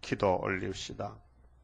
기도 올립시다.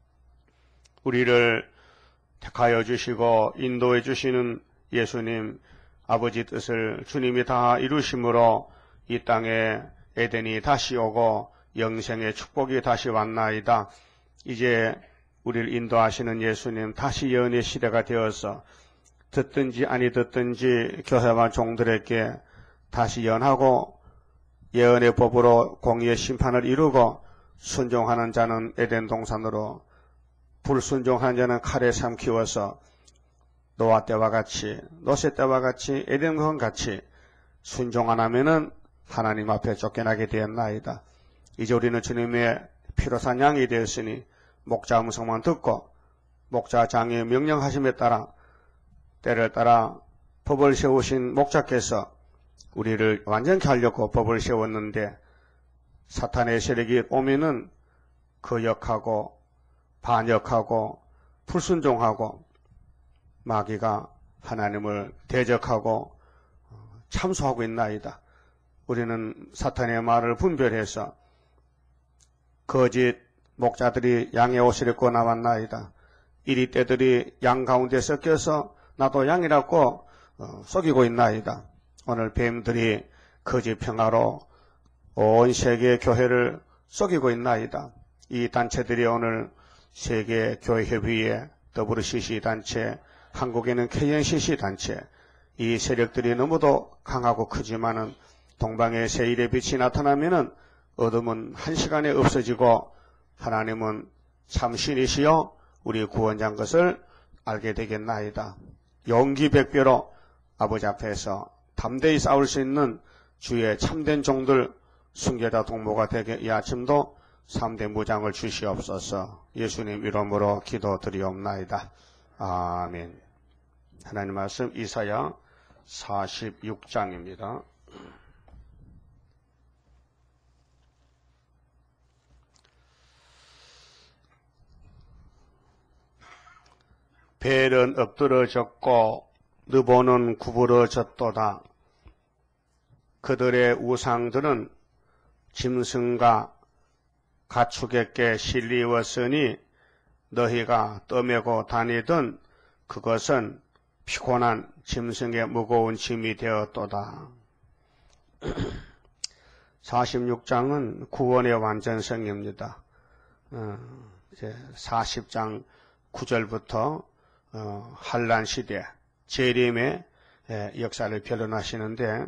우리를 택하여 주시고 인도해 주시는 예수님 아버지 뜻을 주님이 다 이루심으로 이 땅에 에덴이 다시 오고 영생의 축복이 다시 왔나이다. 이제 우리를 인도하시는 예수님 다시 예언의 시대가 되어서 듣든지 아니 듣든지 교회와 종들에게 다시 예언하고 예언의 법으로 공의의 심판을 이루고 순종하는 자는 에덴 동산으로 불순종하는 자는 칼에 삼키워서 노아 때와 같이 노세 때와 같이 에덴과 같이 순종 안 하면은 하나님 앞에 쫓겨나게 되었나이다. 이제 우리는 주님의 피로 산 양이 되었으니 목자 음성만 듣고 목자 장의 명령하심에 따라 때를 따라 법을 세우신 목자께서 우리를 완전케 하려고 법을 세웠는데 사탄의 세력이 오면은 거역하고 반역하고 불순종하고 마귀가 하나님을 대적하고 참소하고 있나이다. 우리는 사탄의 말을 분별해서 거짓 목자들이 양의 옷을 입고 나왔나이다. 이리 떼들이 양 가운데 섞여서 나도 양이라고 속이고 있나이다. 오늘 뱀들이 거짓 평화로 온 세계 교회를 속이고 있나이다. 이 단체들이 오늘 세계 교회 협의회, WCC 단체, 한국에는 KNCC 단체, 이 세력들이 너무도 강하고 크지만은 동방의 세일의 빛이 나타나면은 어둠은 한시간에 없어지고 하나님은 참신이시여 우리 구원자인 것을 알게 되겠나이다. 용기 백배로 아버지 앞에서 담대히 싸울 수 있는 주의 참된 종들 순교자 동무가 되게 이 아침도 3대 무장을 주시옵소서. 예수님 이름으로 기도드리옵나이다. 아멘. 하나님 말씀 이사야 46장입니다. 벨은 엎드러졌고 느보는 구부러졌도다. 그들의 우상들은 짐승과 가축에게 실리웠으니 너희가 떠매고 다니던 그것은 피곤한 짐승의 무거운 짐이 되었도다. 46장은 구원의 완전성입니다. 이제 40장 9절부터 한란 시대 재림의 역사를 변론하시는데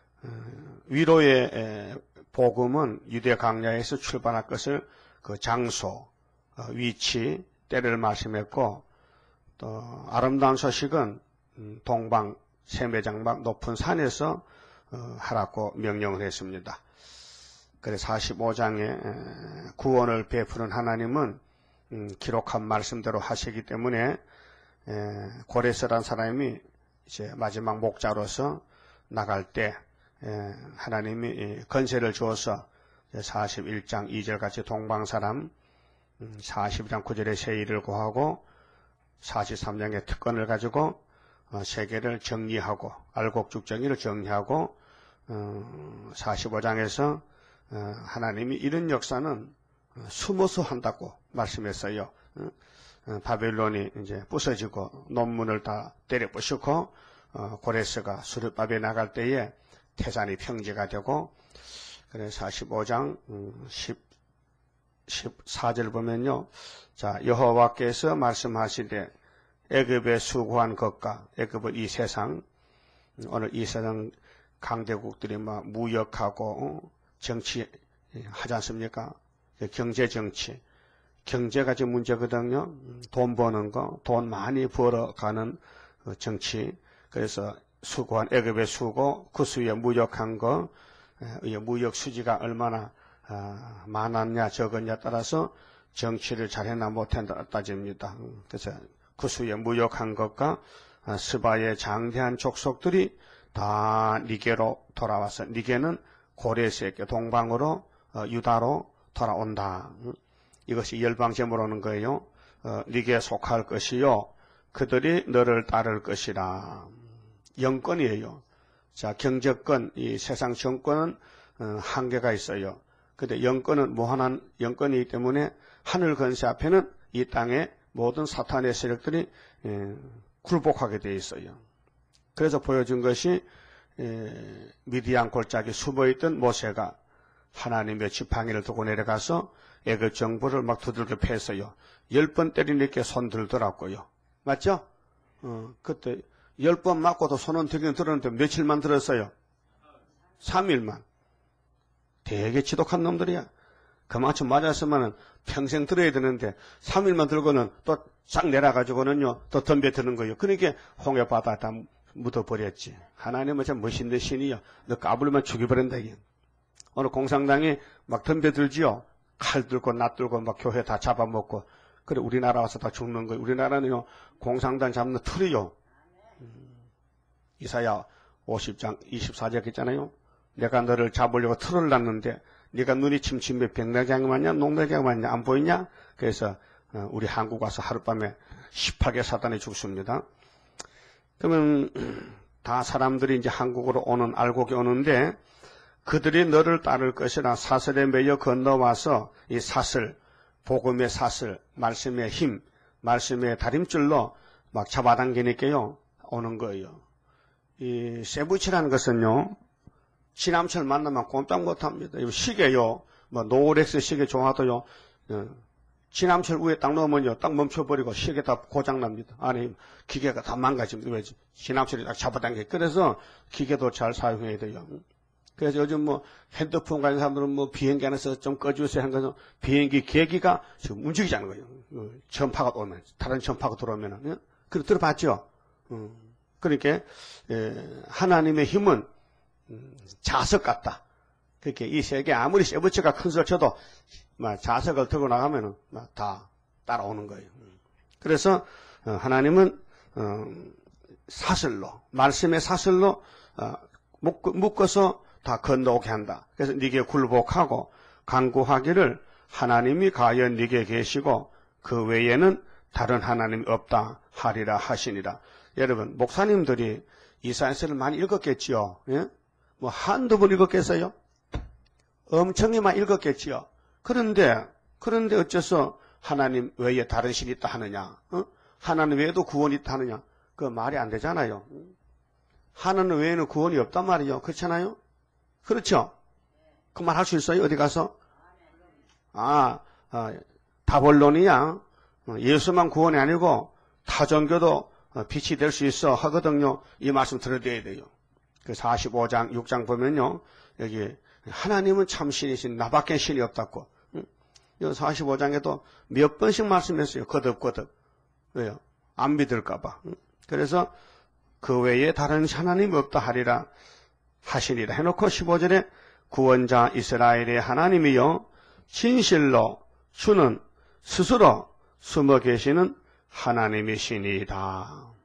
위로의 복음은 유대 강야에서 출발할 것을 그 장소, 위치, 때를 말씀했고 또 아름다운 소식은 동방 세매장막 높은 산에서 하라고 명령을 했습니다. 그래서 45장에 구원을 베푸는 하나님은 기록한 말씀대로 하시기 때문에 고레스란 사람이 이제 마지막 목자로서 나갈 때 하나님이 건세를 주어서 41장 2절같이 동방사람 42장 9절에 세일을 고하고 43장의 특권을 가지고 세계를 정리하고 알곡죽 정의를 정리하고 45장에서 하나님이 이런 역사는 숨어서 한다고 말씀했어요. 바벨론이 이제 부서지고 논문을 다 때려 부수고 고레스가 수르밥에 나갈 때에 태산이 평지가 되고 그래서 45장 14절 보면요. 자, 여호와께서 말씀하시되 애굽에 수고한 것과 애굽은 이 세상 오늘 이 세상 강대국들이 막 무역하고 정치 하지 않습니까? 경제 정치 경제가 지금 문제거든요. 돈 버는 거, 돈 많이 벌어가는 정치. 그래서 수고한 애굽의 수고, 그 수에 무역한 거, 무역 수지가 얼마나 많았냐 적었냐 따라서 정치를 잘했나 못했나 따집니다. 그래서 그 수에 무역한 것과 스바의 장대한 족속들이 다 니게로 돌아와서 니게는 고레스에게 동방으로 유다로 돌아온다. 이것이 열방제물 오는 거예요. 니게에 속할 것이요. 그들이 너를 따를 것이라. 영권이에요. 자, 경제권, 이 세상 정권은 한계가 있어요. 근데 영권은 무한한 영권이기 때문에 하늘 권세 앞에는 이 땅의 모든 사탄의 세력들이 굴복하게 되어 있어요. 그래서 보여준 것이 미디안 골짜기 숨어있던 모세가 하나님의 지팡이를 두고 내려가서 애굽 정부를 막 두들겨 패서요. 10번 때리니까 손 들더라고요. 맞죠? 그때 10번 맞고도 손은 들긴 들었는데 며칠만 들었어요? 3일만. 되게 지독한 놈들이야. 그만큼 맞았으면 평생 들어야 되는데 3일만 들고는 또 싹 내려가지고는요 또 덤벼드는 거예요. 그러니까 홍해바다 다 묻어버렸지. 하나님은 참 멋있는 신이요. 너 까불면 죽여버린다. 이게. 오늘 공산당이 막 덤벼들지요. 칼 들고 낫 들고 막 교회 다 잡아먹고. 그래 우리나라 와서 다 죽는 거예요. 우리나라는요 공산당 잡는 틀이요. 이사야 50장 24절 있잖아요. 내가 너를 잡으려고 틀을 놨는데 네가 눈이 침침해 백내장이 맞냐 농내장이 맞냐 안 보이냐? 그래서 우리 한국 와서 하룻밤에 18개 사단이 죽습니다. 그러면 다 사람들이 이제 한국으로 오는 알곡이 오는데 그들이 너를 따를 것이라 사슬에 매여 건너와서 이 사슬, 복음의 사슬, 말씀의 힘, 말씀의 다림줄로 막 잡아당기니까요 오는 거예요. 이 세부치라는 것은요 지남철 만나면 꼼짝 못합니다. 시계요, 뭐 노렉스 시계 좋아도요, 지남철 위에 딱 넣으면요, 딱 멈춰버리고 시계 다 고장납니다. 안에 기계가 다 망가집니다. 왜? 지남철이 딱 잡아당겨. 그래서 기계도 잘 사용해야 돼요. 그래서 요즘 뭐 핸드폰 가진 사람들은 뭐 비행기 안에서 좀 꺼주세요 하는 것은 비행기 계기가 지금 움직이지 않는 거예요. 전파가 오면, 다른 전파가 들어오면은. 그걸 들어봤죠? 그러니까, 하나님의 힘은 자석 같다. 그렇게 이 세계 아무리 세부치가 큰 소리 쳐도 자석을 들고 나가면은 다 따라오는 거예요. 그래서 하나님은 사슬로 말씀의 사슬로 묶어서 다 건너오게 한다. 그래서 네게 굴복하고 간구하기를 하나님이 과연 네게 계시고 그 외에는 다른 하나님이 없다 하리라 하시니라. 여러분 목사님들이 이사야서를 많이 읽었겠지요. 예? 뭐 한두 번 읽었겠어요? 엄청나게 읽었겠지요. 그런데 어째서 하나님 외에 다른 신이 있다 하느냐? 하나님 외에도 구원이 있다 하느냐? 그 말이 안 되잖아요. 하나님 외에는 구원이 없단 말이요. 그렇잖아요? 그렇죠? 그 말 할 수 있어요? 어디 가서? 다본론이야. 예수만 구원이 아니고 타종교도 빛이 될 수 있어 하거든요. 이 말씀 들어드려야 돼요. 그 45장 6장 보면요. 여기 하나님은 참 신이신 나밖에 신이 없다고. 여기 45장에도 몇 번씩 말씀했어요. 거듭. 왜요? 안 믿을까 봐. 그래서 그 외에 다른 하나님이 없다 하리라 하시니라 해놓고 15절에 구원자 이스라엘의 하나님이요 진실로 주는 스스로 숨어 계시는 하나님이시니이다.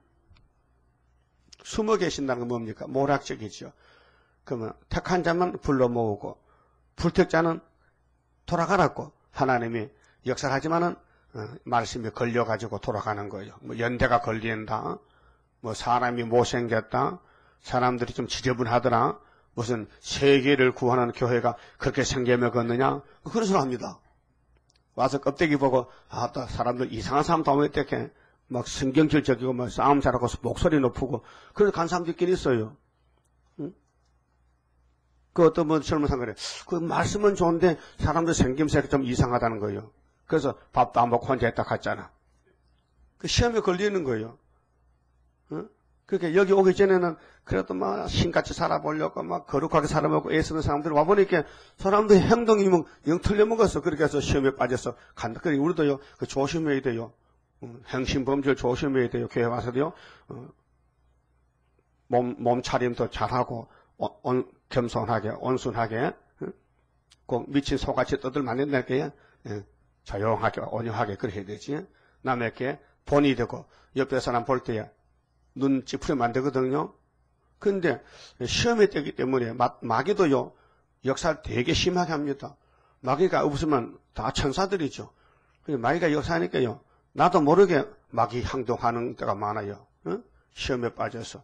숨어 계신다는 건 뭡니까? 모락적이죠. 그러면 택한 자만 불러 모으고 불택자는 돌아가라고 하나님이 역사를 하지만은 말씀이 걸려가지고 돌아가는 거예요. 뭐 연대가 걸린다. 뭐 사람이 못생겼다. 사람들이 좀 지저분하더라. 무슨 세계를 구하는 교회가 그렇게 생겨먹었느냐. 그런 소리 합니다. 와서 껍데기 보고 또 사람들 이상한 사람 다 오면 어떻게 막 성경질적이고 뭐 싸움 잘하고 목소리 높고 그런 간 사람도 있긴 있어요. 응? 그 어떤 분 젊은 사람 그래. 그 말씀은 좋은데 사람들 생김새가 좀 이상하다는 거예요. 그래서 밥도 안 먹고 혼자 했다 갔잖아. 그 시험에 걸리는 거예요. 응? 그러니까 여기 오기 전에는 그래도 막 신같이 살아보려고 막 거룩하게 살아보고 애쓰는 사람들이 와보니까 사람들의 행동이 영 틀려먹었어. 그렇게 해서 시험에 빠져서 간다. 그러니까 우리도요, 그 조심해야 돼요. 행신범죄를 조심해야 돼요. 교회 와서도요, 몸차림도 잘하고, 겸손하게, 온순하게, 꼭 미친 소같이 떠들면 안 된다니까, 조용하게, 온유하게 그렇게 해야 되지. 남에게 본이 되고, 옆에 사람 볼 때야, 눈 찌푸리면 안 되거든요. 근데 시험에 뜨기 때문에 마귀도요, 역사를 되게 심하게 합니다. 마귀가 없으면 다 천사들이죠. 마귀가 역사하니까요, 나도 모르게 마귀 행동하는 때가 많아요. 응? 시험에 빠져서.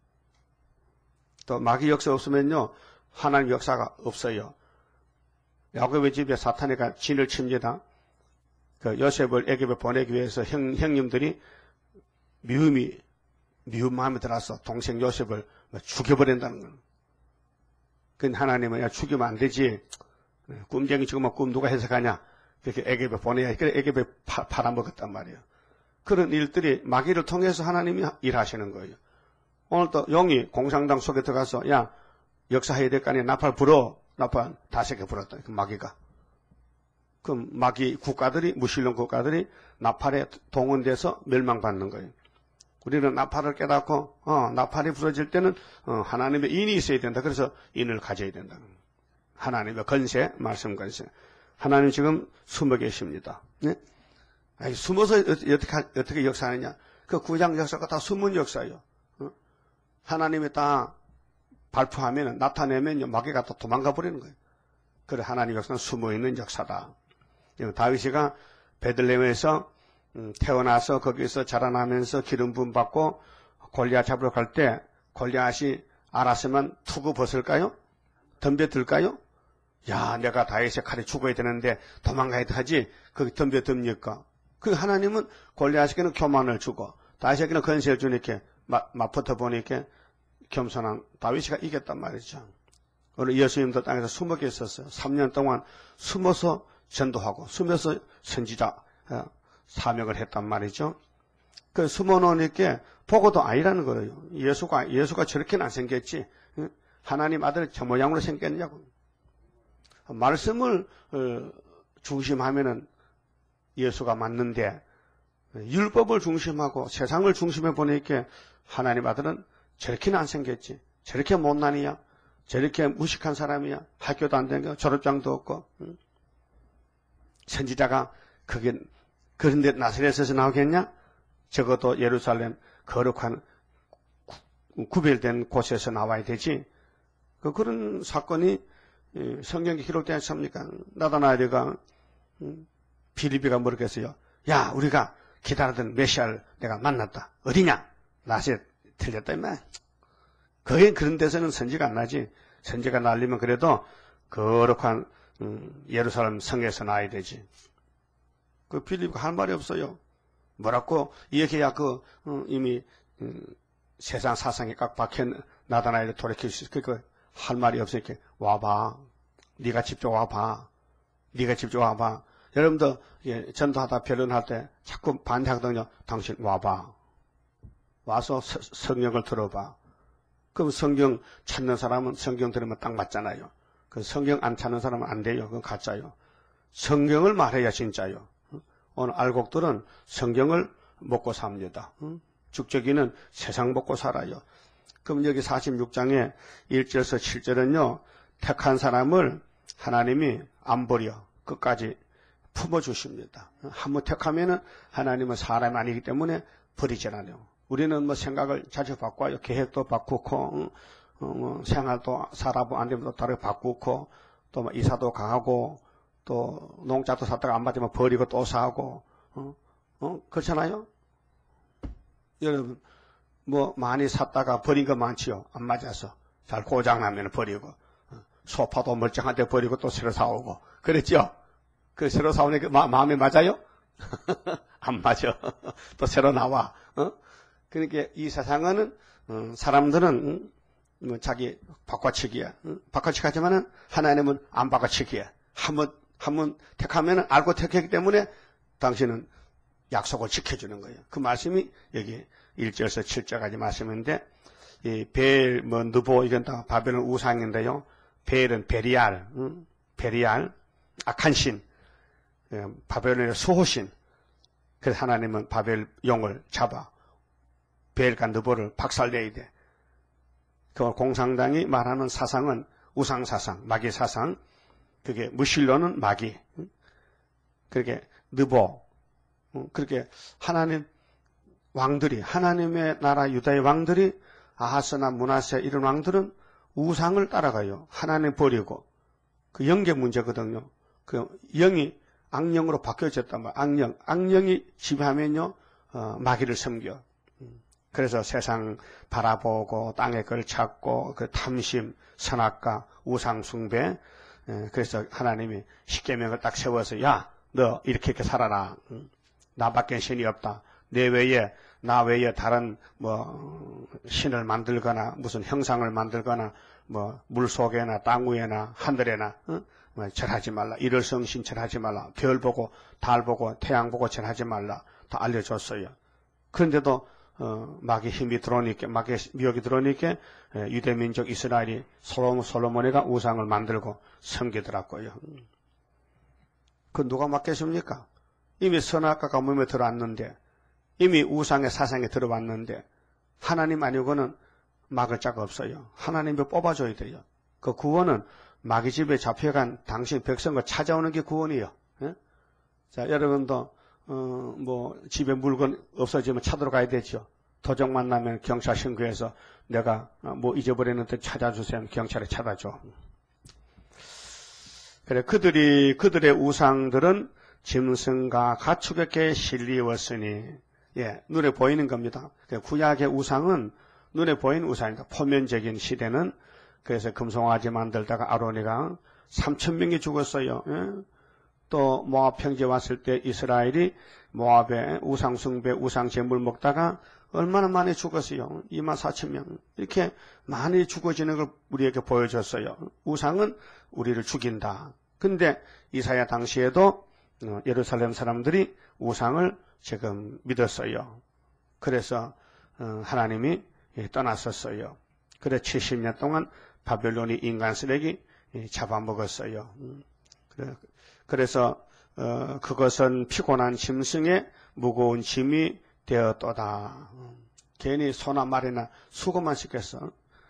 또 마귀 역사 없으면요, 하나님 역사가 없어요. 야곱의 집에 사탄이가 진을 칩니다. 그 요셉을 애굽에 보내기 위해서 형님들이 미운 마음에 들어서 동생 요셉을 죽여버린다는 거예요. 그건 하나님은 야, 죽이면 안 되지. 꿈쟁이 죽으면 꿈 누가 해석하냐. 그렇게 애굽에 보내야, 그래 애굽에 팔아먹었단 말이에요. 그런 일들이 마귀를 통해서 하나님이 일하시는 거예요. 오늘 또 용이 공산당 속에 들어가서 야 역사해야 될 거 아니야. 나팔 불어. 나팔 5개 불었다. 그 마귀가. 그 마귀 국가들이 무신론 국가들이 나팔에 동원돼서 멸망받는 거예요. 우리는 나팔을 깨닫고 나팔이 부러질 때는 하나님의 인이 있어야 된다. 그래서 인을 가져야 된다. 하나님의 건세, 말씀 건세. 하나님 지금 숨어 계십니다. 네? 아니, 숨어서 어떻게 역사하느냐? 그 구장 역사가 다 숨은 역사예요. 하나님이 다 발표하면 나타내면 마귀가 또 도망가 버리는 거예요. 그래 하나님 역사는 숨어 있는 역사다. 다윗이가 베들레헴에서 태어나서 거기서 자라나면서 기름 부음 받고 골리앗 잡으러 갈 때 골리앗이 알았으면 투구 벗을까요? 덤벼들까요? 야, 내가 다윗의 칼에 죽어야 되는데 도망가야 하지. 거기 덤벼듭니까? 그 하나님은 골리앗에게는 교만을 주고 다윗에게는 건세를 주니까 맞붙어 보니까 겸손한 다윗이가 이겼단 말이죠. 오늘 예수님도 땅에서 숨어 계셨어요. 3년 동안 숨어서 전도하고 숨어서 선지자 사명을 했단 말이죠. 그 숨어 놓으니까 보고도 아니라는 거예요. 예수가 저렇게는 안 생겼지. 하나님 아들 저 모양으로 생겼냐고. 말씀을 중심하면은 예수가 맞는데 율법을 중심하고 세상을 중심해 보니까 하나님 아들은 저렇게는 안 생겼지. 저렇게 못난이야. 저렇게 무식한 사람이야. 학교도 안 다니고 졸업장도 없고. 선지자가 그런데 나사렛에서 나오겠냐? 적어도 예루살렘 거룩한 구별된 곳에서 나와야 되지. 그런 사건이 성경에 기록되지 않습니까? 나다나엘이가 빌립이가 모르겠어요. 야, 우리가 기다리던 메시아를 내가 만났다. 어디냐? 나사렛 틀렸다 임마. 거기 그런 데서는 선지가 안 나지. 선지가 날리면 그래도 거룩한 예루살렘 성에서 나야 되지. 그 빌립이 할 말이 없어요. 뭐라고 이렇게야 이미 세상 사상에 꽉 박혀 나다나엘을 돌이킬 수 있을 거 할 말이 없으니까 와봐. 네가 직접 와봐. 네가 직접 와봐. 여러분도 전도하다 변론할 때 자꾸 반대하거든요. 당신 와봐. 와서 성경을 들어봐. 그럼 성경 찾는 사람은 성경 들으면 딱 맞잖아요. 그 성경 안 찾는 사람은 안 돼요. 그건 가짜요. 성경을 말해야 진짜요. 오늘 알곡들은 성경을 먹고 삽니다. 죽적이는 세상 먹고 살아요. 그럼 여기 46장에 1절에서 7절은요. 택한 사람을 하나님이 안 버려. 끝까지 품어주십니다. 한번 택하면은 하나님은 사람이 아니기 때문에 버리지 않아요. 우리는 뭐 생각을 자주 바꿔요. 계획도 바꾸고, 생활도 살아보 안 되면 또 다르게 바꾸고, 또 뭐 이사도 가고, 또 농자도 샀다가 안 맞으면 버리고 또 사고, 그렇잖아요? 여러분, 뭐 많이 샀다가 버린 거 많지요. 안 맞아서. 잘 고장나면 버리고, 소파도 멀쩡한데 버리고 또 새로 사오고, 그랬죠? 그 새로 사오니까 마음에 맞아요? 안 맞아. 또 새로 나와. 그러니까 이 세상은 사람들은 뭐 자기 바꿔치기야. 바꿔치기 하지만은 하나님은 안 바꿔치기야. 한번 택하면은 알고 택했기 때문에 당신은 약속을 지켜주는 거예요. 그 말씀이 여기 1절에서 7절까지 말씀인데 이 벨, 느보 이건 다 바벨론 우상인데요. 벨은 베리알, 악한 신, 바벨론의 수호신. 그래서 하나님은 바벨 용을 잡아 벨과 느보를 박살내야 돼. 그 공산당이 말하는 사상은 우상사상, 마귀사상, 그게 무신론은 마귀, 그렇게 느보, 그렇게 하나님 왕들이, 하나님의 나라 유다의 왕들이 아하스나 므낫세 이런 왕들은 우상을 따라가요. 하나님 버리고. 그 영계 문제거든요. 그 영이 악령으로 바뀌어졌단 말이에요. 악령이 지배하면요, 마귀를 섬겨. 그래서 세상 바라보고 땅의 걸 찾고 그 탐심, 선악과, 우상 숭배, 그래서 하나님이 십계명을 딱 세워서 야, 너 이렇게 살아라. 나밖에 신이 없다. 내 외에 나 외에 다른 뭐 신을 만들거나 무슨 형상을 만들거나 뭐 물속에나 땅 위에나 하늘에나 뭐 절하지 말라. 일월성신 절하지 말라. 별 보고 달 보고 태양 보고 절하지 말라. 다 알려줬어요. 그런데도 마귀 힘이 들어오니까 마귀 미혹이 들어오니까 유대 민족 이스라엘이 솔로몬이가 우상을 만들고 섬기더라고요. 그 누가 맡겠습니까? 이미 선악과가 몸에 들어왔는데 이미 우상의 사상에 들어왔는데 하나님 아니고는 막을 자가 없어요. 하나님이 뽑아줘야 돼요. 그 구원은 마귀 집에 잡혀간 당신 백성을 찾아오는 게 구원이에요. 예? 자, 여러분도 뭐 집에 물건 없어지면 찾으러 가야 되죠. 도적 만나면 경찰 신고해서 내가 뭐 잊어버렸는데 찾아주세요. 경찰에 찾아줘. 그래, 그들의 우상들은 짐승과 가축에게 실리웠으니, 예, 눈에 보이는 겁니다. 구약의 우상은 눈에 보이는 우상입니다. 포면적인 시대는 그래서 금송아지 만들다가 아로니가 3,000명이 죽었어요. 예? 또 모압 평지에 왔을 때 이스라엘이 모압의 우상 숭배, 우상 제물 먹다가 얼마나 많이 죽었어요. 24,000명. 이렇게 많이 죽어지는 걸 우리에게 보여줬어요. 우상은 우리를 죽인다. 근데 이사야 당시에도 예루살렘 사람들이 우상을 지금 믿었어요. 그래서 하나님이 떠났었어요. 그래 70년 동안 바벨론이 인간 쓰레기 잡아먹었어요. 그래서 그것은 피곤한 짐승의 무거운 짐이 되었도다. 괜히 소나 말이나 수고만 시켰어.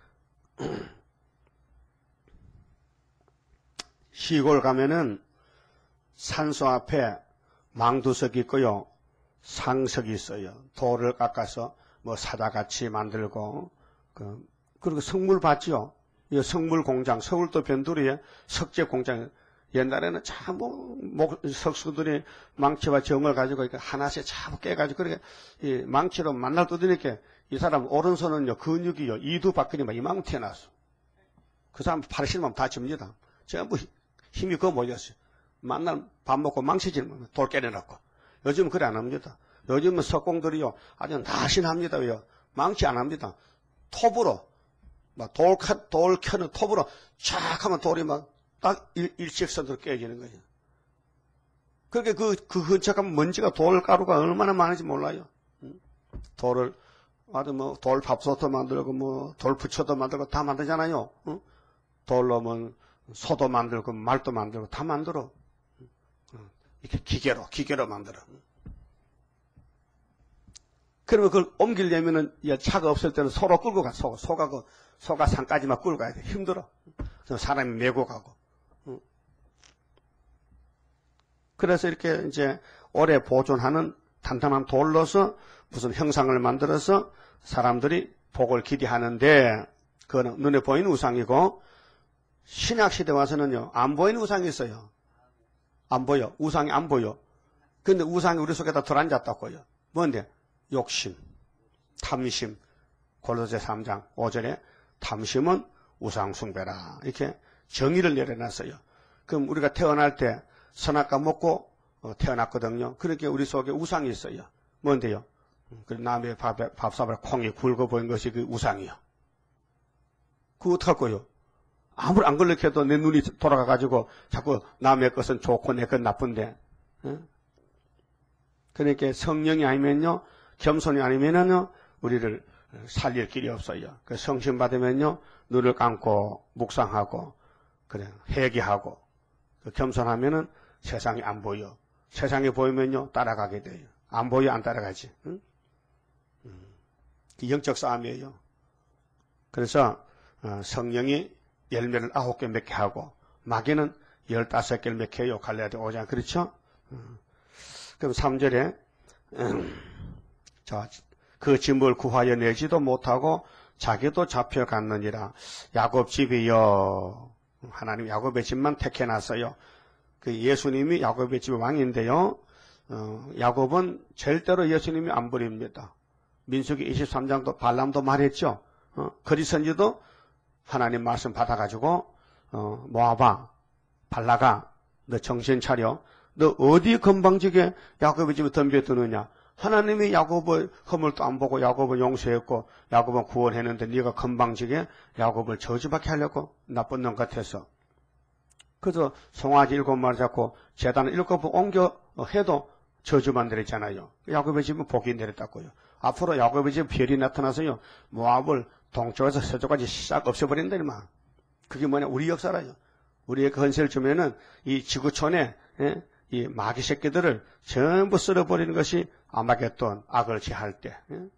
시골 가면은 산소 앞에 망두석이 있고요. 상석이 있어요. 돌을 깎아서 뭐 사다같이 만들고 그리고 성물 봤죠. 이 성물 공장, 서울도 변두리에 석재 공장. 옛날에는 참 석수들이 망치와 정을 가지고 하나씩 참 깨가지고 그렇게 이 망치로 만날 두드니까 이 사람 오른손은요 근육이요 이두박근이 막 이만큼 튀어나왔어. 그 사람 팔 실면 다 집니다. 전부 힘이 그거 모였어요. 만날 밥 먹고 망치질면 돌 깨내놓고. 요즘은 그래 안 합니다. 요즘은 석공들이요 아주 날씬합니다. 왜요? 망치 안 합니다. 톱으로 막 돌 켜는 톱으로 쫙 하면 돌이 막 딱 일직선으로 깨지는 거예요. 그렇게 그 근처 가면 먼지가 돌가루가 얼마나 많은지 몰라요. 돌을 아주 뭐 돌 밥솥도 만들고 뭐 돌 부처도 만들고 다 만들잖아요. 돌로 뭐 소도 만들고 말도 만들고 다 만들어. 이렇게 기계로 만들어. 그러면 그걸 옮기려면은 차가 없을 때는 소로 끌고 가. 소가 산까지만 끌고 가야 돼. 힘들어. 사람이 메고 가고. 그래서 이렇게 이제 오래 보존하는 단단한 돌로서 무슨 형상을 만들어서 사람들이 복을 기대하는데 그거는 눈에 보이는 우상이고 신약 시대 와서는요 안 보이는 우상이 있어요. 안 보여. 우상이 안 보여. 근데 우상이 우리 속에다 들어앉았다고요. 뭔데? 욕심, 탐심. 골로새 3장 5절에 탐심은 우상 숭배라. 이렇게 정의를 내려놨어요. 그럼 우리가 태어날 때 선악과 먹고 태어났거든요. 그렇게 우리 속에 우상이 있어요. 뭔데요? 남의 밥삽에 콩이 굵어 보인 것이 그 우상이요. 그거 어떡할 거요? 아무리 안 걸럭해도 내 눈이 돌아가가지고 자꾸 남의 것은 좋고 내 것 나쁜데. 그러니까 성령이 아니면요, 겸손이 아니면요, 우리를 살릴 길이 없어요. 그 성신 받으면요, 눈을 감고 묵상하고, 그래, 회개하고, 겸손하면은 세상이 안 보여. 세상이 보이면요, 따라가게 돼요. 안 보여, 안 따라가지. 응? 영적 싸움이에요. 그래서, 성령이 열매를 9개 맺게 하고, 마귀는 15개를 맺게 해요. 갈라디아 5장. 그렇죠? 그럼 3절에, 자, 그 짐을 구하여 내지도 못하고 자기도 잡혀갔느니라. 야곱 집이여. 하나님 야곱의 집만 택해놨어요. 그 예수님이 야곱의 집의 왕인데요. 야곱은 절대로 예수님이 안 버립니다. 민수기 23장도 발람도 말했죠. 거리선지도 하나님 말씀 받아가지고 모아봐. 발라가, 너 정신 차려. 너 어디 건방지게 야곱의 집에 덤벼드느냐. 하나님이 야곱의 허물도 안 보고 야곱을 용서했고 야곱을 구원했는데 네가 건방지게 야곱을 저주받게 하려고 나쁜 놈 같아서. 그래서 송아지 7마리 잡고 제단을 7번 옮겨 해도 저주만 내렸잖아요. 야곱의 집은 복이 내렸다고요. 앞으로 야곱의 집 별이 나타나서요. 모압을 동쪽에서 서쪽까지 싹 없애버린다 이 말. 그게 뭐냐? 우리 역사라요. 우리의 건세를 주면은 이 지구촌에 이 마귀 새끼들을 전부 쓸어버리는 것이 아마겟돈 악을 제할 때.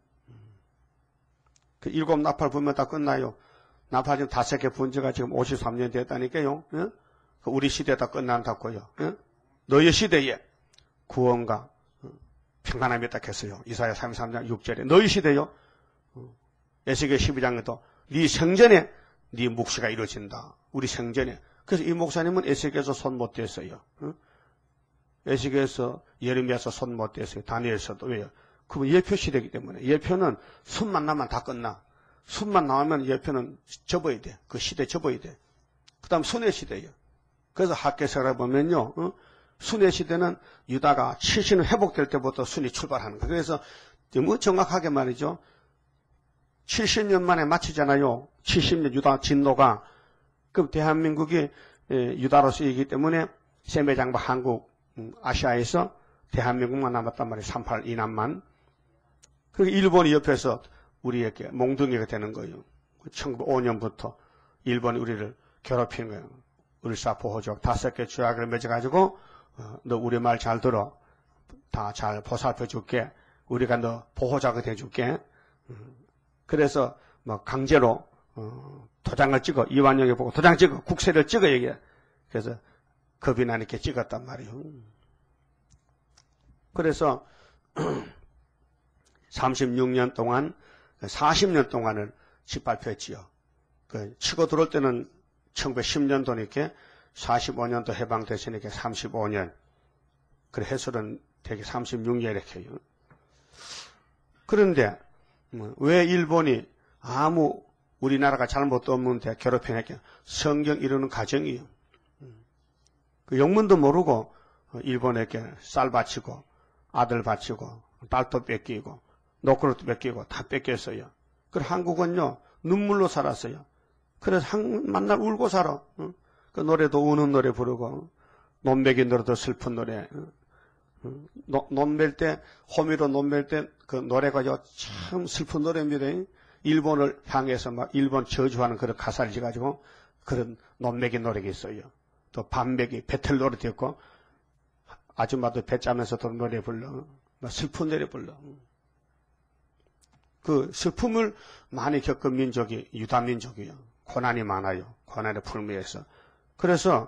그 7 나팔 불면 다 끝나요. 나팔 지금 5개 분지가 지금 53년 됐다니까요. 우리 시대에 다 끝난다고요. 너희 시대에 구원과 평안함이 딱 했어요. 이사야 33장 6절에 너희 시대요. 에스겔 12장에도 네 생전에 네 묵시가 이루어진다. 우리 생전에. 그래서 이 목사님은 에스겔에서 손 못 댔어요. 에스겔에서 예레미야에서 손 못 댔어요. 다니엘서도. 왜요? 그건 예표 시대이기 때문에. 예표는 숨만 나면 다 끝나. 숨만 나오면 예표는 접어야 돼. 그 시대 접어야 돼. 그 다음 순회 시대예요. 그래서 학개서를 보면요. 순회 시대는 유다가 70년 회복될 때부터 순이 출발하는 거예요. 그래서 뭐 정확하게 말이죠. 70년 만에 마치잖아요. 70년 유다 진노가. 그럼 대한민국이 유다로서이기 때문에 세매장과 한국, 아시아에서 대한민국만 남았단 말이에요. 38 이남만. 그리고 일본이 옆에서 우리에게 몽둥이가 되는 거예요. 1905년부터 일본이 우리를 괴롭히는 거예요. 을사보호족 5개 조약을 맺어가지고 너 우리 말 잘 들어. 다 잘 보살펴 줄게. 우리가 너 보호자가 돼줄게. 그래서 뭐 강제로 도장을 찍어. 이완용이 보고 도장 찍어. 국세를 찍어 얘기해. 그래서 겁이 나니까 찍었단 말이에요. 그래서 36년 동안 40년 동안을 짓밟혔지요. 치고 들어올 때는 1910년도니까 45년도 해방됐으니까 35년. 그래 해설은 되게 36년 이렇게 해요. 그런데 왜 일본이 아무 우리나라가 잘못도 없는데 괴롭히니까 성경 이루는 가정이요. 그 영문도 모르고 일본에게 쌀 바치고 아들 바치고 딸도 뺏기고 노크로도 뺏기고 다 뺏겼어요. 그래서 한국은요 눈물로 살았어요. 그래서 만날 울고 살아. 그 노래도 우는 노래 부르고 논매기 노래도 슬픈 노래. 논멜 때 호미로 논멜 때 그 노래가요 참 슬픈 노래입니다. 일본을 향해서 막 일본 저주하는 그런 가사를 지가지고 그런 논매기 노래가 있어요. 또 밤매기 배틀 노래도 있고 아줌마도 배 짜면서도 노래 불러. 막 슬픈 노래 불러. 그 슬픔을 많이 겪은 민족이 유다 민족이에요. 고난이 많아요. 고난의 풀미에서. 그래서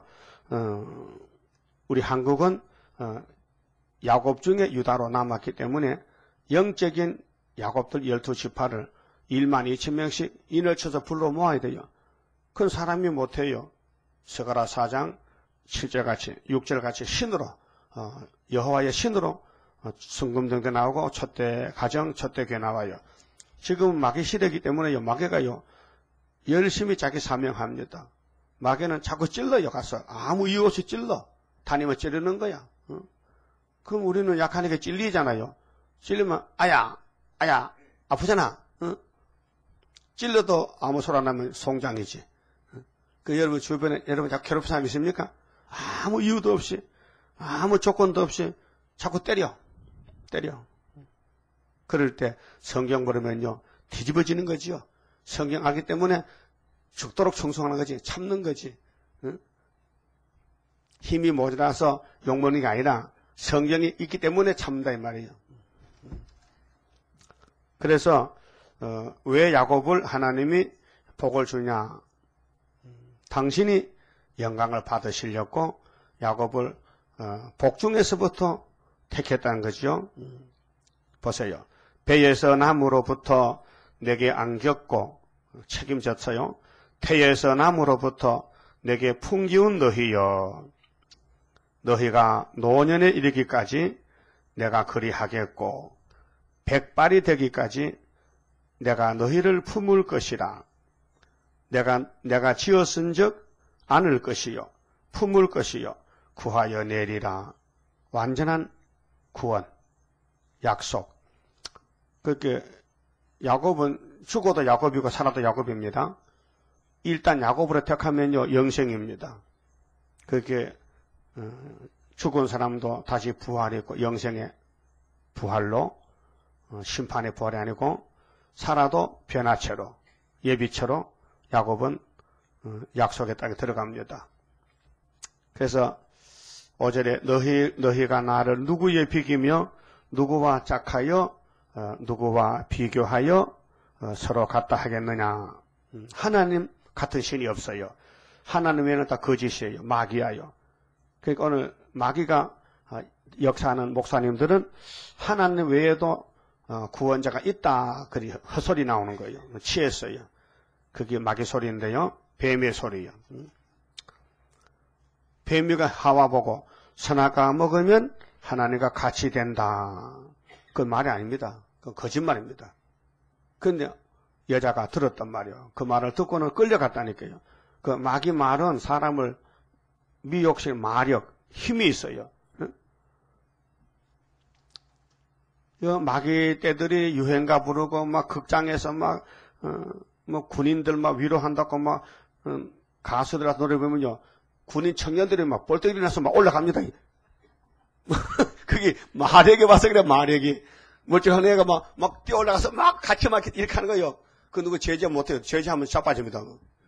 우리 한국은 야곱 중에 유다로 남았기 때문에 영적인 야곱들 12지파를 1만 2천 명씩 인을 쳐서 불러 모아야 돼요. 그건 사람이 못해요. 스가랴 4장 7절같이 6절같이 신으로 여호와의 신으로 순금등대 나오고 촛대 가정 촛대교회 나와요. 지금 마귀 시대이기 때문에요. 마귀가요 열심히 자기 사명합니다. 마귀는 자꾸 찔러요. 가서 아무 이유 없이 찔러. 다니면 찌르는 거야. 그럼 우리는 약하니까 찔리잖아요. 찔리면 아야 아프잖아. 찔러도 아무 소리 안 나면 송장이지. 그 여러분 주변에 여러분 자꾸 괴롭힌 사람 있습니까? 아무 이유도 없이 아무 조건도 없이 자꾸 때려. 그럴 때 성경 보려면요 뒤집어지는 거지요. 성경 알기 때문에 죽도록 청송하는 거지. 참는 거지. 힘이 모자라서 욕먹는 게 아니라 성경이 있기 때문에 참는다 이 말이에요. 그래서 왜 야곱을 하나님이 복을 주냐. 당신이 영광을 받으시려고 야곱을 복중에서부터 택했다는 거죠. 보세요. 배에서 나무로부터 내게 안겼고 책임졌어요. 태에서 나무로부터 내게 풍기운 너희여. 너희가 노년에 이르기까지 내가 그리하겠고 백발이 되기까지 내가 너희를 품을 것이라. 내가 지었은즉 안을 것이요 품을 것이요 구하여 내리라. 완전한 구원, 약속. 그렇게 야곱은 죽어도 야곱이고 살아도 야곱입니다. 일단 야곱으로 택하면요 영생입니다. 그렇게 죽은 사람도 다시 부활이 있고 영생의 부활로 심판의 부활이 아니고 살아도 변화체로 예비체로 야곱은 약속의 땅에 들어갑니다. 그래서 5절에 너희가 나를 누구에 비기며 누구와 짝하여 누구와 비교하여 서로 같다 하겠느냐. 하나님 같은 신이 없어요. 하나님 외에는 다 거짓이에요. 마귀야요. 그러니까 오늘 마귀가 역사하는 목사님들은 하나님 외에도 구원자가 있다. 그리 헛소리 나오는 거예요. 취했어요. 그게 마귀 소리인데요. 뱀의 소리예요. 뱀이가 하와 보고 선악과 먹으면 하나님과 같이 된다. 그건 말이 아닙니다. 그건 거짓말입니다. 그런데 여자가 들었단 말이에요. 그 말을 듣고는 끌려갔다니까요. 그 마귀 말은 사람을 미혹실 마력, 힘이 있어요. 마귀 떼들이 유행가 부르고 막 극장에서 막 뭐 군인들 막 위로한다고 막 가수들 와서 노래 부르면요 군인 청년들이 막 벌떡 일어나서 막 올라갑니다. 그게 마력에 와서 그래. 마력이 멀쩡한 애가 막 뛰어 올라가서 막 같이 막 이렇게 하는 거예요. 그 누구 제재 못해요. 제재하면 자빠집니다.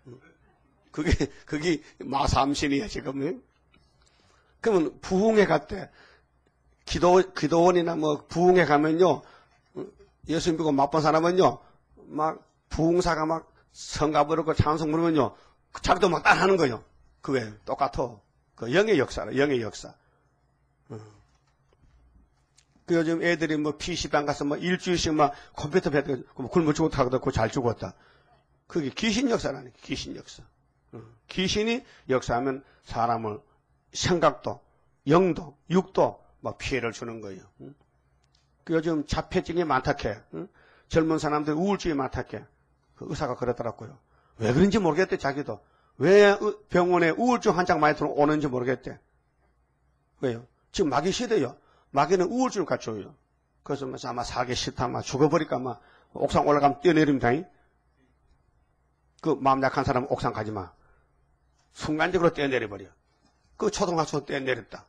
그게 마삼신이야 지금. 그러면 부흥회 갈 때 기도원이나 뭐 부흥회 가면요 예수 믿고 맛본 사람은요 막 부흥사가 막 성가 부르고 찬송 부르면요 자기도 막 따라하는 거예요. 그 왜 똑같아. 그 영의 역사라. 영의 역사. 그 요즘 애들이 뭐 PC방 가서 뭐 일주일씩 막 컴퓨터 배드 굶어 죽었다 하거든. 그거 잘 죽었다. 그게 귀신 역사라니. 귀신 역사. 귀신이 역사하면 사람을 생각도 영도 육도 막 피해를 주는 거예요. 그 요즘 자폐증이 많다케. 젊은 사람들 우울증이 많다케. 그 의사가 그러더라고요. 왜 그런지 모르겠대 자기도. 왜 병원에 우울증 환자가 많이 들어오는지 모르겠대. 왜요? 지금 마귀 시대요. 마귀는 우울증을 갖춰요. 그래서 아마 살기 싫다, 아마 죽어버릴까, 아마 옥상 올라가면 뛰어내립니다. 그 마음 약한 사람은 옥상 가지 마. 순간적으로 뛰어내려버려. 그 초등학생도 뛰어내렸다.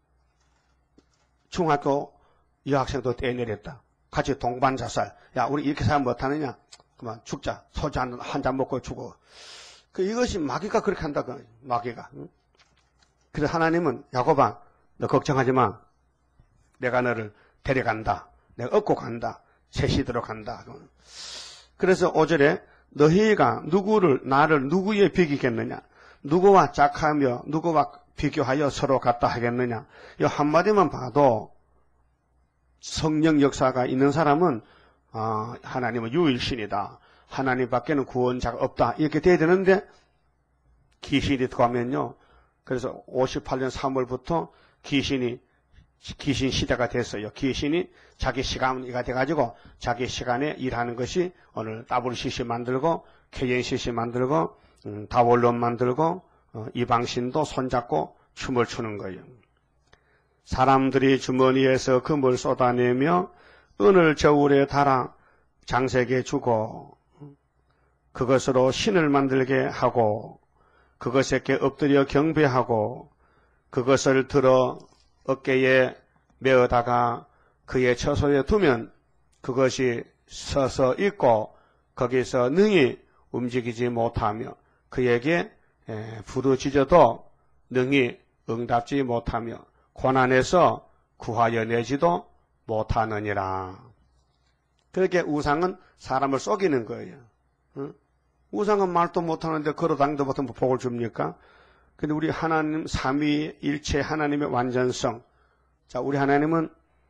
중학교 여학생도 뛰어내렸다. 같이 동반 자살. 야, 우리 이렇게 살면 못하느냐? 그만 죽자. 소주 한 잔 먹고 죽어. 이것이 마귀가 그렇게 한다. 마귀가. 그래서 하나님은 야곱아, 너 걱정하지 마. 내가 너를 데려간다. 내가 업고 간다. 새시대로 간다. 그래서 5절에 너희가 나를 누구에 비기겠느냐? 누구와 짝하며 누구와 비교하여 서로 같다 하겠느냐? 이 한마디만 봐도 성령 역사가 있는 사람은 하나님은 유일신이다. 하나님 밖에는 구원자가 없다. 이렇게 돼야 되는데 귀신이 들어가면요. 그래서 58년 3월부터 귀신 시대가 됐어요. 귀신이 자기 시간이가 돼가지고 자기 시간에 일하는 것이 오늘 WCC 만들고 KNCC 만들고 다원론 만들고 이방신도 손잡고 춤을 추는 거예요. 사람들이 주머니에서 금을 쏟아내며 은을 저울에 달아 장색에 주고 그것으로 신을 만들게 하고 그것에게 엎드려 경배하고 그것을 들어 어깨에 메어다가 그의 처소에 두면 그것이 서서 있고 거기서 능히 움직이지 못하며 그에게 부르짖어도 능히 응답지 못하며 고난에서 구하여 내지도 못하느니라. 그렇게 우상은 사람을 속이는 거예요. 우상은 말도 못하는데 걸어다니도 못하면 복을 줍니까? 근데 우리 하나님 삼위일체 하나님의 완전성. 자, 우리 하나님은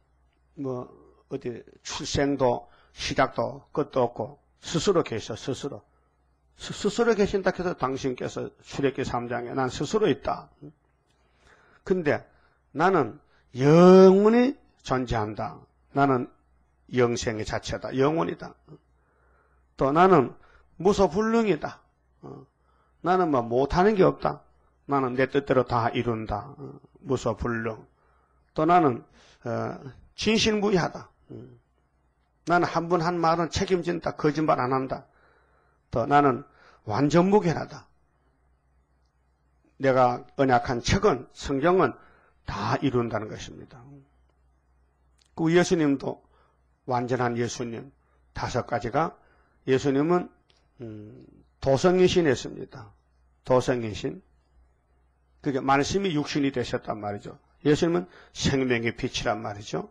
출생도 시작도 끝도 없고 스스로 계셔. 스스로 계신다 해서 당신께서 출애굽기 3장에 난 스스로 있다. 근데 나는 영원히 존재한다. 나는 영생의 자체다. 영원이다. 또 나는 무소불능이다. 나는 못하는 게 없다. 나는 내 뜻대로 다 이룬다. 무소불능. 또 나는 진실무이하다. 나는 한 분 한 말은 책임진다. 거짓말 안 한다. 또 나는 완전무결하다. 내가 언약한 책은, 성경은 다 이룬다는 것입니다. 그 예수님도 완전한 예수님 5가지가, 예수님은 도성인신했습니다. 도성인신. 그게 말씀이 육신이 되셨단 말이죠. 예수님은 생명의 빛이란 말이죠.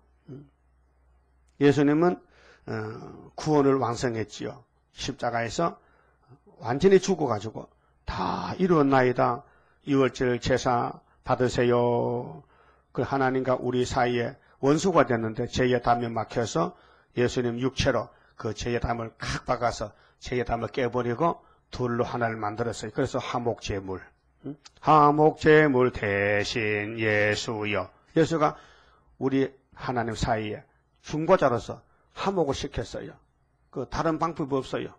예수님은 구원을 완성했지요. 십자가에서 완전히 죽어가지고 다 이루었나이다. 6월절 제사 받으세요. 그 하나님과 우리 사이에 원수가 됐는데 죄의 담에 막혀서 예수님 육체로 그 죄의 담을 칵 박아서 죄의 담을 깨버리고 둘로 하나를 만들었어요. 그래서 화목제물. 화목제물 대신 예수여. 예수가 우리 하나님 사이에 중보자로서 화목을 시켰어요. 그 다른 방법이 없어요.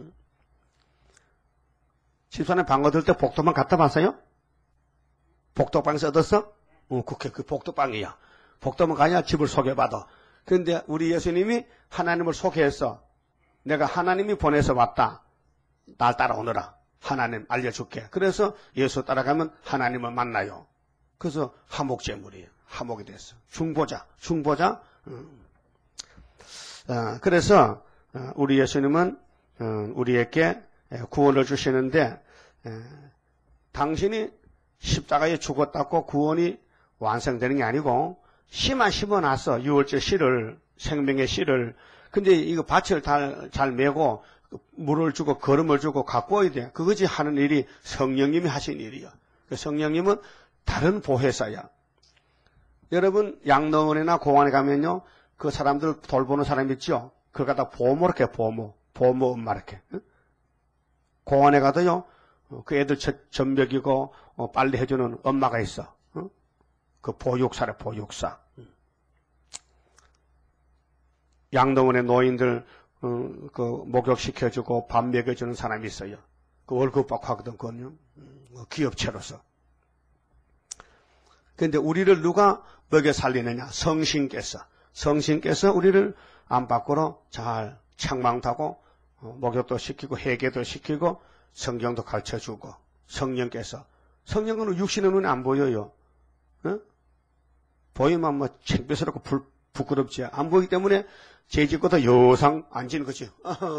집사님 방 얻을 때 복도방 갖다 봤어요? 복도방에서 얻었어? 그 복도방이야. 복도방 가야 집을 소개받아. 그런데 우리 예수님이 하나님을 소개해서 내가 하나님이 보내서 왔다. 날 따라오너라. 하나님 알려줄게. 그래서 예수 따라가면 하나님을 만나요. 그래서 화목제물이에요. 화목이 됐어. 중보자. 그래서 우리 예수님은 우리에게 구원을 주시는데, 당신이 십자가에 죽었다고 구원이 완성되는 게 아니고 씨만 심어놨어. 6월절 씨를, 생명의 씨를. 근데 이거 밭을 잘 메고 물을 주고 거름을 주고 갖고 와야 돼. 그것이 하는 일이 성령님이 하신 일이야. 그 성령님은 다른 보혜사야. 여러분 양로원이나 공원에 가면요, 그 사람들 돌보는 사람 있죠? 그걸 갖다 보모 이렇게 보모 엄마 이렇게. 공원에 가도요, 그 애들 젖먹이고 빨리 해주는 엄마가 있어. 그 보육사래, 보육사. 양동원의 노인들 그 목욕시켜주고 밥 먹여주는 사람이 있어요. 그 월급 받고 하거든, 그건요. 기업체로서. 그런데 우리를 누가 먹여 살리느냐? 성신께서 우리를 안팎으로 잘 책망하고 목욕도 시키고 회개도 시키고 성경도 가르쳐주고, 성령은 육신의 눈에 안 보여요. 보이면 뭐 창피스럽고 부끄럽지. 안 보이기 때문에 죄짓고도 요상 안 지는 거지.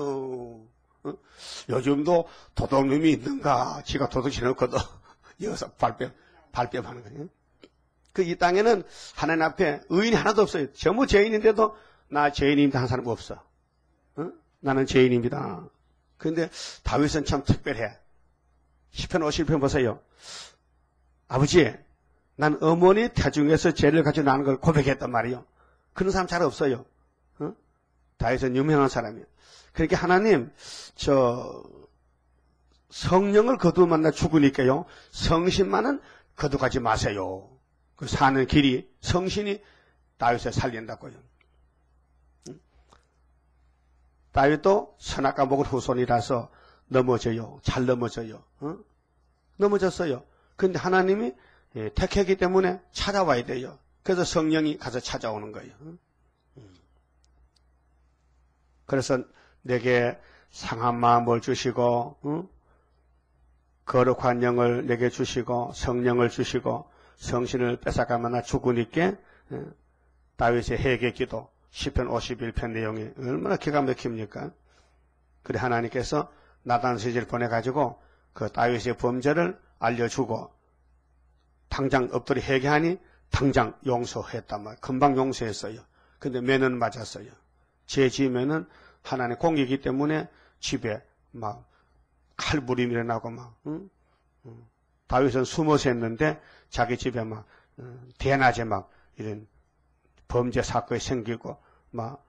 요즘도 도둑놈이 있는가? 지가 도둑 지놓고도 여기서 발뺌하는 거예요. 그 이 땅에는 하나님 앞에 의인이 하나도 없어요. 전부 죄인인데도 나 죄인입니다 하는 사람 없어. 나는 죄인입니다. 그런데 다윗은 참 특별해. 시편 51편 보세요. 아버지, 난 어머니 태중에서 죄를 가지고 나는 걸 고백했단 말이에요. 그런 사람 잘 없어요. 다윗은 유명한 사람이에요. 그렇게 하나님, 성령을 거두면 나 죽으니까요, 성신만은 거두가지 마세요. 그 사는 길이, 성신이 다윗을 살린다고요. 다윗도 선악과 먹을 후손이라서 넘어져요. 잘 넘어져요. 넘어졌어요. 그런데 하나님이 택했기 때문에 찾아와야 돼요. 그래서 성령이 가서 찾아오는 거예요. 그래서 내게 상한 마음을 주시고, 거룩한 영을 내게 주시고, 성령을 주시고, 성신을 뺏어가면 나 죽으니까, 다윗의 회개 기도, 시편 51편 내용이 얼마나 기가 막힙니까? 그래 하나님께서 나단 세지를 보내가지고 그 다윗의 범죄를 알려주고 당장 엎드려 회개하니 당장 용서했단 말이에요. 금방 용서했어요. 근데 매는 맞았어요. 죄 지으면은 하나님 공이기 때문에 집에 막 칼부림이 일어나고 막, 다윗은 숨어서 했는데 자기 집에 막, 대낮에 막 이런 범죄 사건이 생기고, 막,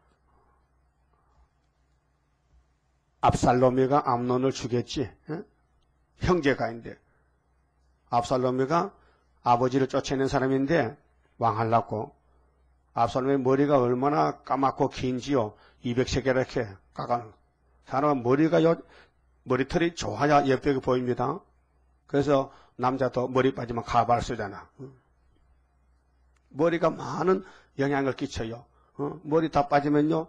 압살롬이가 암논을 죽였지. 형제가인데. 압살롬이가 아버지를 쫓아낸 사람인데, 왕하려고. 압살롬의 머리가 얼마나 까맣고 긴지요. 200세겔 이렇게 깎아놓은. 사람은 머리털이 좋아야 예쁘게 보입니다. 그래서 남자도 머리 빠지면 가발 쓰잖아. 머리가 많은 영향을 끼쳐요. 머리 다 빠지면요,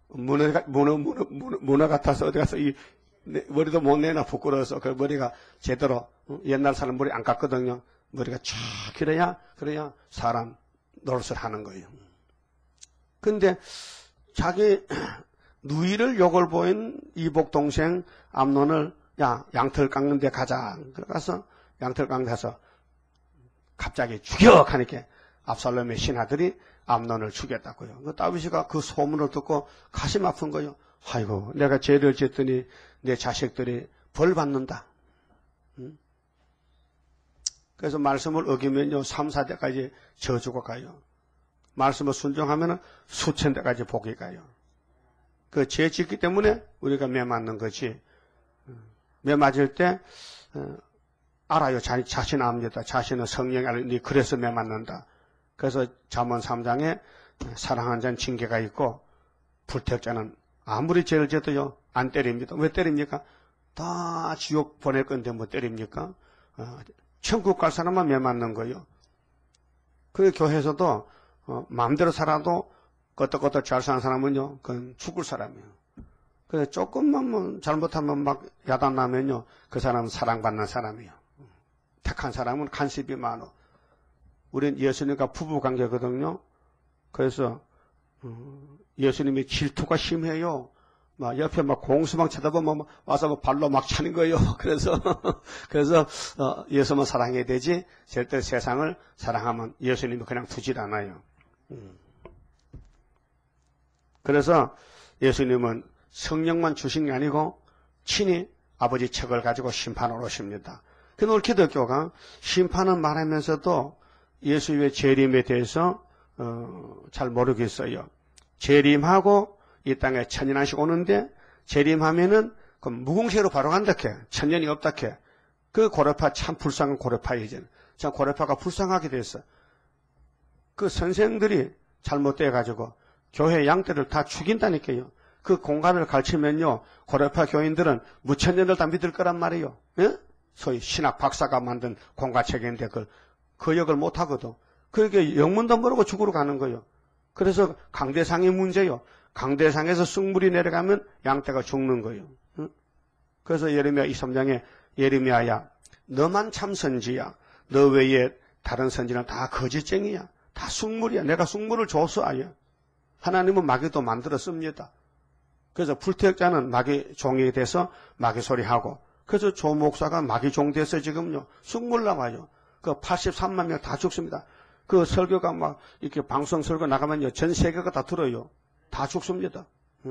문어 같아서 어디 가서 머리도 못 내나 부끄러워서 그 머리가 제대로, 옛날 사람 머리 안 깎거든요. 머리가 쫙 그래야 사람 노릇을 하는 거예요. 근데 자기 누이를 욕을 보인 이복 동생 암논을 야, 양털 깎는 데 가자. 그래서 양털 깎는 데서 갑자기 죽여! 하니까 압살롬의 신하들이 암논을 죽였다고요. 다윗이가 그 소문을 듣고 가슴 아픈 거예요. 아이고, 내가 죄를 짓더니 내 자식들이 벌 받는다. 그래서 말씀을 어기면요, 3, 4대까지 저주가 가요. 말씀을 순종하면 수천 대까지 복이 가요. 그 죄 짓기 때문에 우리가 매 맞는 거지. 매 맞을 때 알아요. 자신 압니다. 자신은 성령이 알니 그래서 매 맞는다. 그래서 잠언 3장에 사랑하는 자는 징계가 있고 불택자는 아무리 죄를 져도요 안 때립니다. 왜 때립니까? 다 지옥 보낼 건데 뭐 때립니까? 천국 갈 사람만 매 맞는 거예요. 그 교회에서도 마음대로 살아도 껐덕껐덕 잘 사는 사람은요 그건 죽을 사람이에요. 그래서 조금만 뭐 잘못하면 막 야단나면요 그 사람은 사랑받는 사람이에요. 택한 사람은 간섭이 많어. 우린 예수님과 부부관계거든요. 그래서 예수님이 질투가 심해요. 막 옆에 막 공수막 쳐다보면 와서 뭐 발로 막 차는 거예요. 그래서 예수만 사랑해야 되지 절대 세상을 사랑하면 예수님이 그냥 두질 않아요. 그래서 예수님은 성령만 주신 게 아니고 친히 아버지 책을 가지고 심판을 오십니다. 그래서 오늘 기독교가 심판은 말하면서도 예수의 재림에 대해서 잘 모르겠어요. 재림하고 이 땅에 천년한씩 오는데 재림하면은 그 무궁세로 바로 간다 캐. 천년이 없다 캐. 그 고려파 참 불쌍한 고려파이지. 참 고려파가 불쌍하게 됐어. 그 선생들이 잘못돼 가지고 교회 양떼를 다 죽인다니까요. 그 공간을 가르치면요 고려파 교인들은 무천년을 다 믿을 거란 말이에요. 예? 소위 신학 박사가 만든 공과책인데 그 역을 못 하거든. 그렇게 영문도 모르고 죽으러 가는 거예요. 그래서 강대상의 문제요. 강대상에서 쑥물이 내려가면 양떼가 죽는 거예요. 응? 그래서 예레미야 23장에 예레미야야 너만 참 선지야. 너 외에 다른 선지는 다 거짓쟁이야. 다 쑥물이야. 내가 쑥물을 줘서 아야. 하나님은 마귀도 만들었습니다. 그래서 불태역자는 마귀 종이 돼서 마귀 소리하고 그래서 조 목사가 마귀 종 돼서 지금요 쑥물 나와요. 그 83만 명 다 죽습니다. 그 설교가 막 이렇게 방송 설교 나가면요 전 세계가 다 들어요. 다 죽습니다.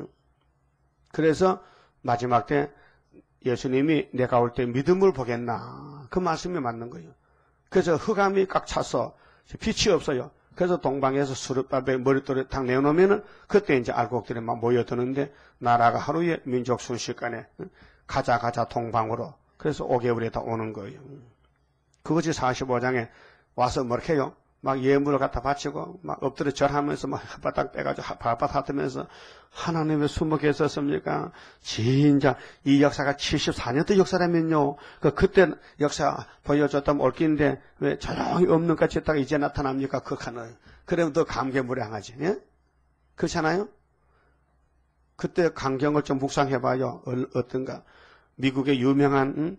그래서 마지막 때 예수님이 내가 올 때 믿음을 보겠나 그 말씀이 맞는 거예요. 그래서 흑암이 꽉 차서 빛이 없어요. 그래서 동방에서 수르밥에 머릿돌에 탁 내놓으면은 그때 이제 알곡들이 막 모여드는데 나라가 하루에 민족 순식간에 가자 동방으로 그래서 5개월에 다 오는 거예요. 그것이 45장에 와서 뭐렇게 해요? 막 예물을 갖다 바치고 막 엎드려 절하면서 막 혓바닥 빼가지고 발바닥 하면서 하나님 왜 숨어 계셨습니까? 진짜 이 역사가 74년대 역사라면요. 그때 역사 보여줬다면 옳긴데 왜 조용히 없는 같이 했다가 이제 나타납니까? 극하는. 그러면 더 감개무량하지. 예? 그렇잖아요? 그때 강경을 좀 묵상해봐요. 어떤가? 미국의 유명한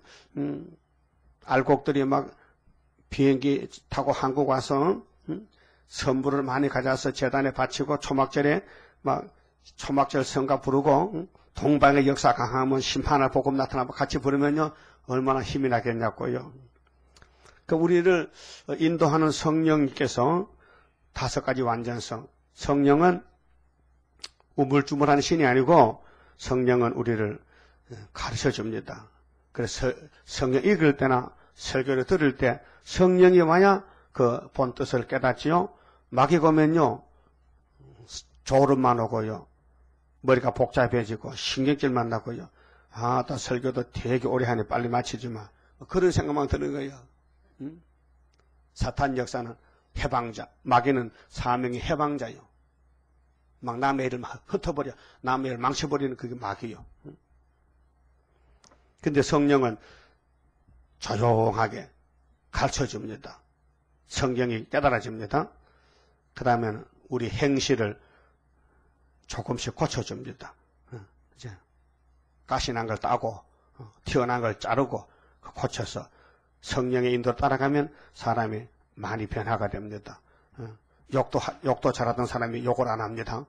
알곡들이 막 비행기 타고 한국 와서 선물을 많이 가져와서 재단에 바치고 초막절에 막 초막절 성가 부르고 동방의 역사 강하면 심판할 복음 나타나면 같이 부르면요 얼마나 힘이 나겠냐고요. 그 우리를 인도하는 성령님께서 5가지 완전성. 성령은 우물쭈물한 신이 아니고 성령은 우리를 가르쳐 줍니다. 그래서 성령 읽을 때나 설교를 들을 때 성령이 와야 그 본 뜻을 깨닫지요. 마귀가 오면요 졸음만 오고요 머리가 복잡해지고 신경질만 나고요 또 설교도 되게 오래 하네 빨리 마치지 마 그런 생각만 드는 거예요. 사탄 역사는 해방자, 마귀는 사명의 해방자요. 막 남의 일을 막 흩어버려 남의 일을 망쳐버리는 그게 마귀요. 근데 성령은 조용하게 가르쳐줍니다. 성경이 깨달아집니다. 그 다음에는 우리 행실을 조금씩 고쳐줍니다. 이제 가시난 걸 따고 튀어난 걸 자르고 고쳐서 성령의 인도를 따라가면 사람이 많이 변화가 됩니다. 욕도 잘하던 사람이 욕을 안 합니다.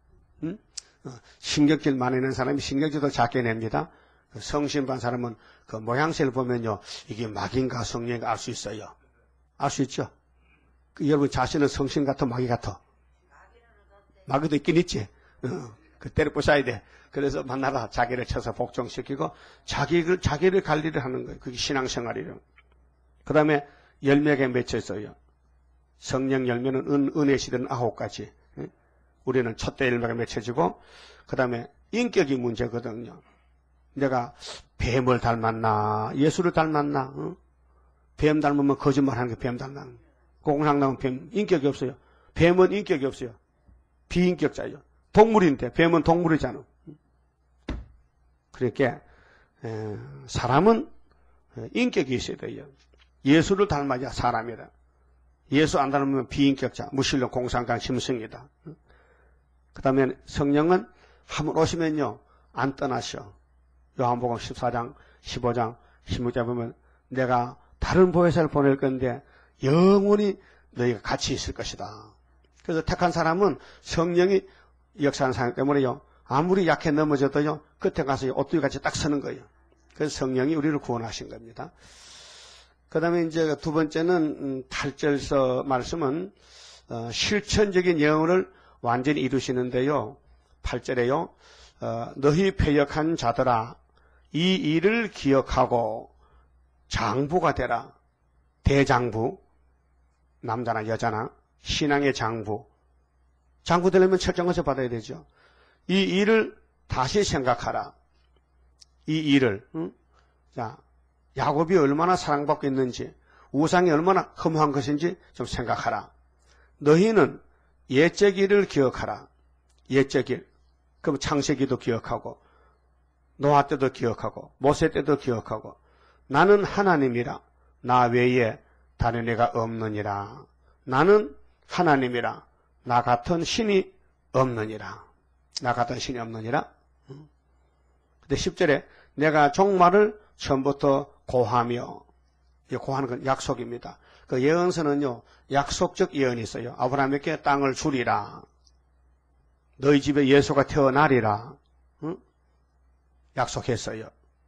신경질 많이 내는 사람이 신경질도 작게 냅니다. 성신반 사람은 그 모양새를 보면요, 이게 막인가 성령인가 알 수 있어요. 알 수 있죠? 여러분 자신은 성신 같아, 마귀 같아? 마귀도 있긴 있지. 그 때려 부숴야 돼. 그래서 만나라 자기를 쳐서 복종시키고 자기를 관리를 하는 거예요. 그게 신앙생활이에요. 그 다음에 열매에 맺혀 있어요. 성령 열매는 은혜 시대는 9가지. 우리는 첫째 열매가 맺혀지고, 그 다음에 인격이 문제거든요. 내가 뱀을 닮았나, 예수를 닮았나, 뱀 닮으면 거짓말하는 게 뱀 닮나. 공상 나면 뱀, 인격이 없어요. 뱀은 인격이 없어요. 비인격자예요. 동물인데, 뱀은 동물이잖아. 그러니까, 사람은 인격이 있어야 돼요. 예수를 닮아야 사람이다. 예수 안 닮으면 비인격자, 무신론, 공상강, 심승이다. 그 다음에 성령은 한번 오시면요, 안 떠나셔. 요한복음 14장, 15장, 16장 보면 내가 다른 보혜사를 보낼 건데 영원히 너희가 같이 있을 것이다. 그래서 택한 사람은 성령이 역사하는 사람 때문에요, 아무리 약해 넘어져도요, 끝에 가서 오뚜기 같이 딱 서는 거예요. 그래서 성령이 우리를 구원하신 겁니다. 그 다음에 이제 두 번째는 8절서 말씀은 실천적인 영혼을 완전히 이루시는데요. 8절에요. 너희 패역한 자들아 이 일을 기억하고 장부가 되라. 대장부, 남자나 여자나 신앙의 장부. 장부 되려면 철저한 것을 받아야 되죠. 이 일을 다시 생각하라. 이 일을. 자, 야곱이 얼마나 사랑받고 있는지, 우상이 얼마나 허무한 것인지 좀 생각하라. 너희는 옛적 일을 기억하라. 옛적 일. 그럼 창세기도 기억하고, 노아 때도 기억하고, 모세 때도 기억하고, 나는 하나님이라. 나 외에 다른 애가 없느니라. 나는 하나님이라. 나 같은 신이 없느니라. 나 같은 신이 없느니라. 근데 10절에 내가 종말을 처음부터 고하며, 고하는 건 약속입니다. 그 예언서는요, 약속적 예언이 있어요. 아브라함에게 땅을 주리라. 너희 집에 예수가 태어나리라. 응? 약속했어요.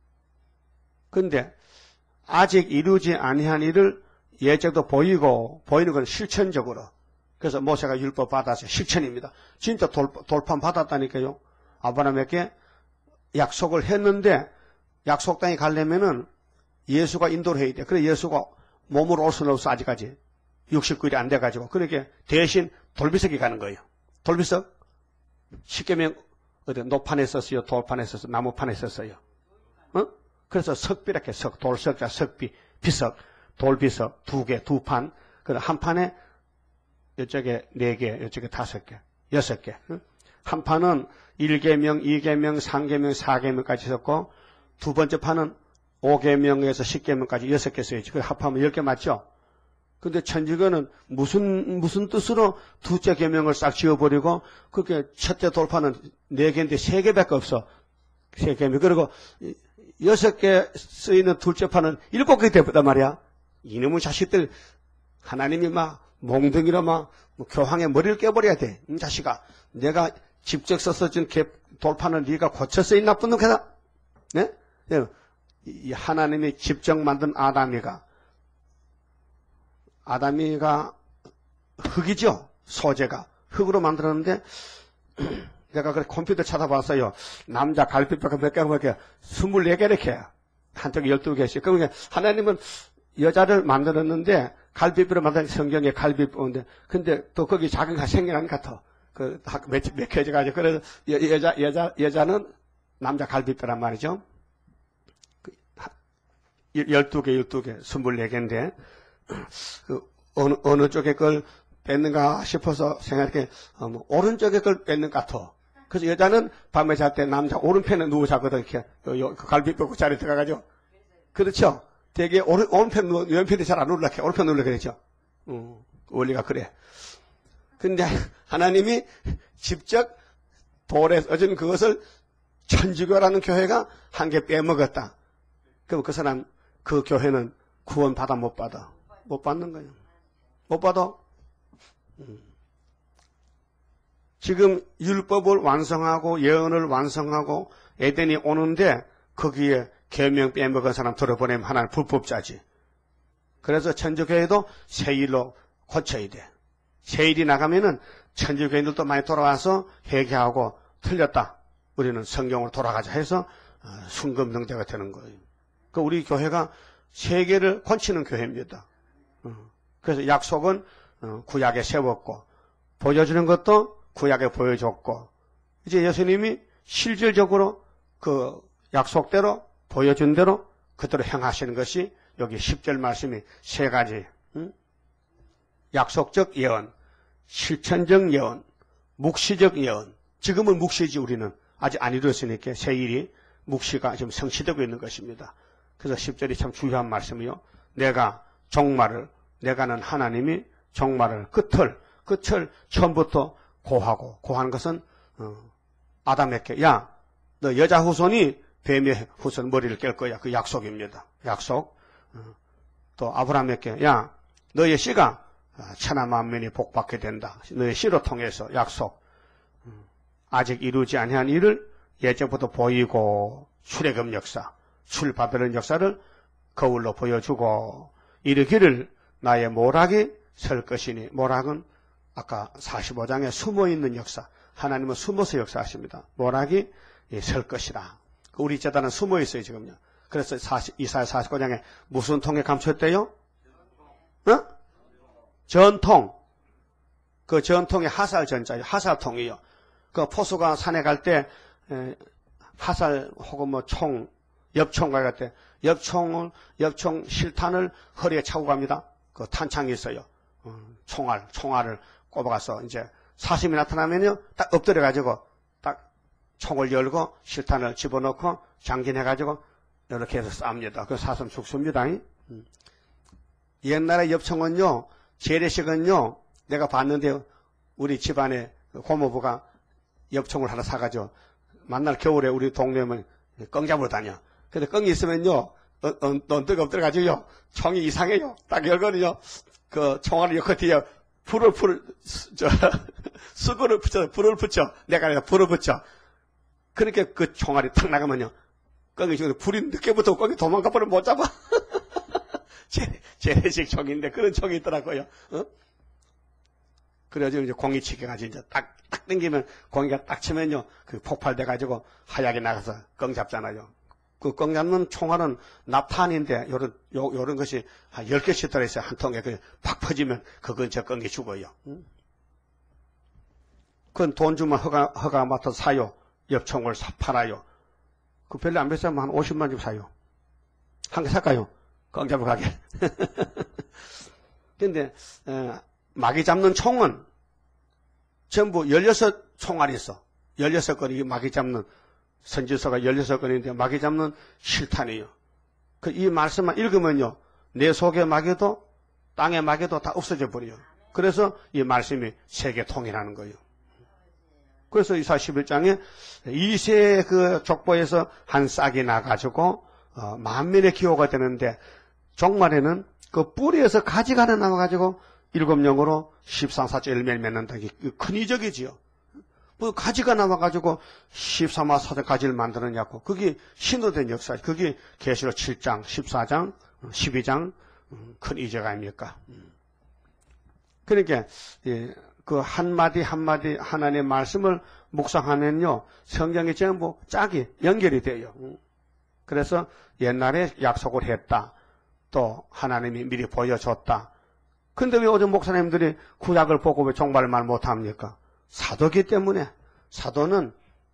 근데 아직 이루지 아니한 일을 예적도 보이는 건 실천적으로. 그래서 모세가 율법 받아서 실천입니다. 진짜 돌판 받았다니까요. 아브라함에게 약속을 했는데 약속 땅에 가려면은 예수가 인도를 해야 돼. 그래 예수가 몸으로 올 수는 없어 아직까지. 69일이 안 돼가지고. 그러니까 대신 돌비석이 가는 거예요. 돌비석? 십계명 어디 노판에 썼어요? 돌판에 썼어요? 나무판에 썼어요? 그래서 석비라게 돌석자 석비, 비석, 돌비석 2개, 2판. 그래 한 판에 이쪽에 4개, 이쪽에 5개, 6개. 한 판은 1계명, 2계명, 3계명, 4계명까지 썼고 두 번째 판은 5계명에서 10계명까지 6개 써야지. 그래 합하면 10개 맞죠? 근데 천주교는 무슨 뜻으로 두째 계명을 싹 지어버리고 그렇게 첫째 돌파는 4개인데 3개밖에 없어. 3계명. 그리고 6개 쓰이는 둘째 판은 7개 되었단 말이야. 이놈의 자식들 하나님이 막 몽둥이로 막 교황의 머리를 깨버려야 돼. 이 자식아, 내가 직접 써서 준 돌판을 네가 고쳐 써인 나쁜 놈이다. 네? 이 하나님이 직접 만든 아담이가 흙이죠. 소재가 흙으로 만들었는데 내가 그 컴퓨터 찾아봤어요. 남자 갈비뼈가 몇 개가 24개 이렇게 한쪽에 12개씩. 그러니까 하나님은 여자를 만들었는데 갈비뼈로 만든 성경에 갈비뼈인데 근데 또 거기 자기가 생겨난 것 같아. 그 몇 개지가지고 그래서 여자는 남자 갈비뼈란 말이죠. 12개, 24개인데 그 어느 쪽에 걸 뺐는가 싶어서 생각해 오른쪽에 걸 뺐는 것 같아. 그래서 여자는 밤에 잘 때 남자 오른편에 누워 자거든. 이렇게 그 갈비뼈 자리에 들어가가지고. 그렇죠? 되게 오른편, 왼편이 잘 안 올라가. 오른편 올라가 그랬죠. 원리가 그래. 근데 하나님이 직접 돌에 얹은 그것을 천주교라는 교회가 한 개 빼먹었다. 그럼 그 사람, 그 교회는 구원 받아 못 받아? 못 받는 거예요. 못 받아? 지금 율법을 완성하고 예언을 완성하고 에덴이 오는데 거기에 계명 빼먹은 사람 들어보내면 하나는 불법자지. 그래서 천주교회도 세일로 고쳐야 돼. 세일이 나가면은 천주교인들도 많이 돌아와서 회개하고 틀렸다. 우리는 성경으로 돌아가자 해서 순금능자가 되는 거예요. 그 우리 교회가 세계를 건치는 교회입니다. 그래서 약속은 구약에 세웠고 보여주는 것도 구약에 보여줬고 이제 예수님이 실질적으로 그 약속대로 보여준 대로 그대로 행하시는 것이 여기 10절 말씀이 세 가지. 약속적 예언, 실천적 예언, 묵시적 예언. 지금은 묵시지 우리는 아직 안 이루었으니까 새 일이 묵시가 지금 성취되고 있는 것입니다. 그래서 10절이 참 중요한 말씀이요. 내가는 하나님이 종말을 끝을 처음부터 고하는 것은 아담에게 야, 너 여자 후손이 뱀의 후손 머리를 깰 거야. 그 약속입니다. 약속. 또 아브라함에게 야, 너의 씨가 천하 만민이 복받게 된다. 너의 씨로 통해서 약속. 아직 이루지 아니한 일을 예전부터 보이고 출애굽 역사, 출바벨론 역사를 거울로 보여주고 이르기를 나의 모락이 설 것이니 모락은 아까 45장에 숨어있는 역사, 하나님은 숨어서 역사하십니다. 모락이 설 것이라. 우리 제단은 숨어있어요 지금요. 그래서 이사야 49장에 무슨 통에 감췄대요? 전통. 그 전통이 하살 전자예요. 하살통이요. 그 포수가 산에 갈 때 하살 혹은 뭐 총, 엽총과 갈 때 엽총 실탄을 허리에 차고 갑니다. 그 탄창이 있어요. 총알을 꼽아가서 이제 사심이 나타나면요 딱 엎드려 가지고 딱 총을 열고 실탄을 집어넣고 장긴해 가지고 이렇게 해서 쌉니다. 그 사슴 죽습니다. 옛날에 엽총은요 재래식은요 내가 봤는데 우리 집안에 고모부가 엽총을 하나 사가지고 만날 겨울에 우리 동네면 껑 잡으러 다녀. 근데 껑이 있으면요 언덕 엎드려가지고요 총이 이상해요. 딱 열거든요. 그 총알을 엮어 뒤에 수건을 붙여 불을 붙여 내가 아니라 불을 붙여. 그렇게 그 총알이 탁 나가면요 껑이 지금 불이 늦게 붙어 껑이 도망가 버리면 못 잡아. 재래식 총인데 그런 총이 있더라고요. 그래가지고 이제 공이치게 가지고 이제 딱 당기면 공이가 딱 치면요 그 폭발돼가지고 하얗게 나가서 껑 잡잖아요. 그 껑 잡는 총알은 납탄인데 요런 것이 한 10개씩 들어있어요. 한 통에 팍 퍼지면 그건 저 껑이 죽어요. 그건 돈 주면 허가 맡아서 사요. 엽총을 팔아요. 그 별로 안 비싸면 한 50만 주고 사요. 한 개 살까요? 껑 잡으러 가게. 근데 마귀 잡는 총은 전부 16총알이 있어. 16건이 마귀 잡는 선지서가 16건인데 마귀 잡는 실탄이에요. 이 말씀만 읽으면요 내 속의 마귀도 땅의 마귀도 다 없어져 버려요. 그래서 이 말씀이 세계 통일하는 거예요. 그래서 이사 11장에 이세 그 족보에서 한 싹이 나가지고 만민의 기호가 되는데 종말에는 그 뿌리에서 가지가 하나 나와가지고 7영으로 13사째 열매를 맺는다. 이게 큰 이적이지요. 뭐 가지가 나와가지고 13화 사제 가지를 만드느냐고. 그게 신호된 역사. 그게 계시록 7장, 14장, 12장 큰 이적 아닙니까? 그러니까 그 한마디 한마디 하나님의 말씀을 묵상하면요 성경이 전부 짝이 연결이 돼요. 그래서 옛날에 약속을 했다. 또 하나님이 미리 보여줬다. 근데 왜 요즘 목사님들이 구약을 보고 왜 종말을 말 못합니까? 사도기 때문에. 사도는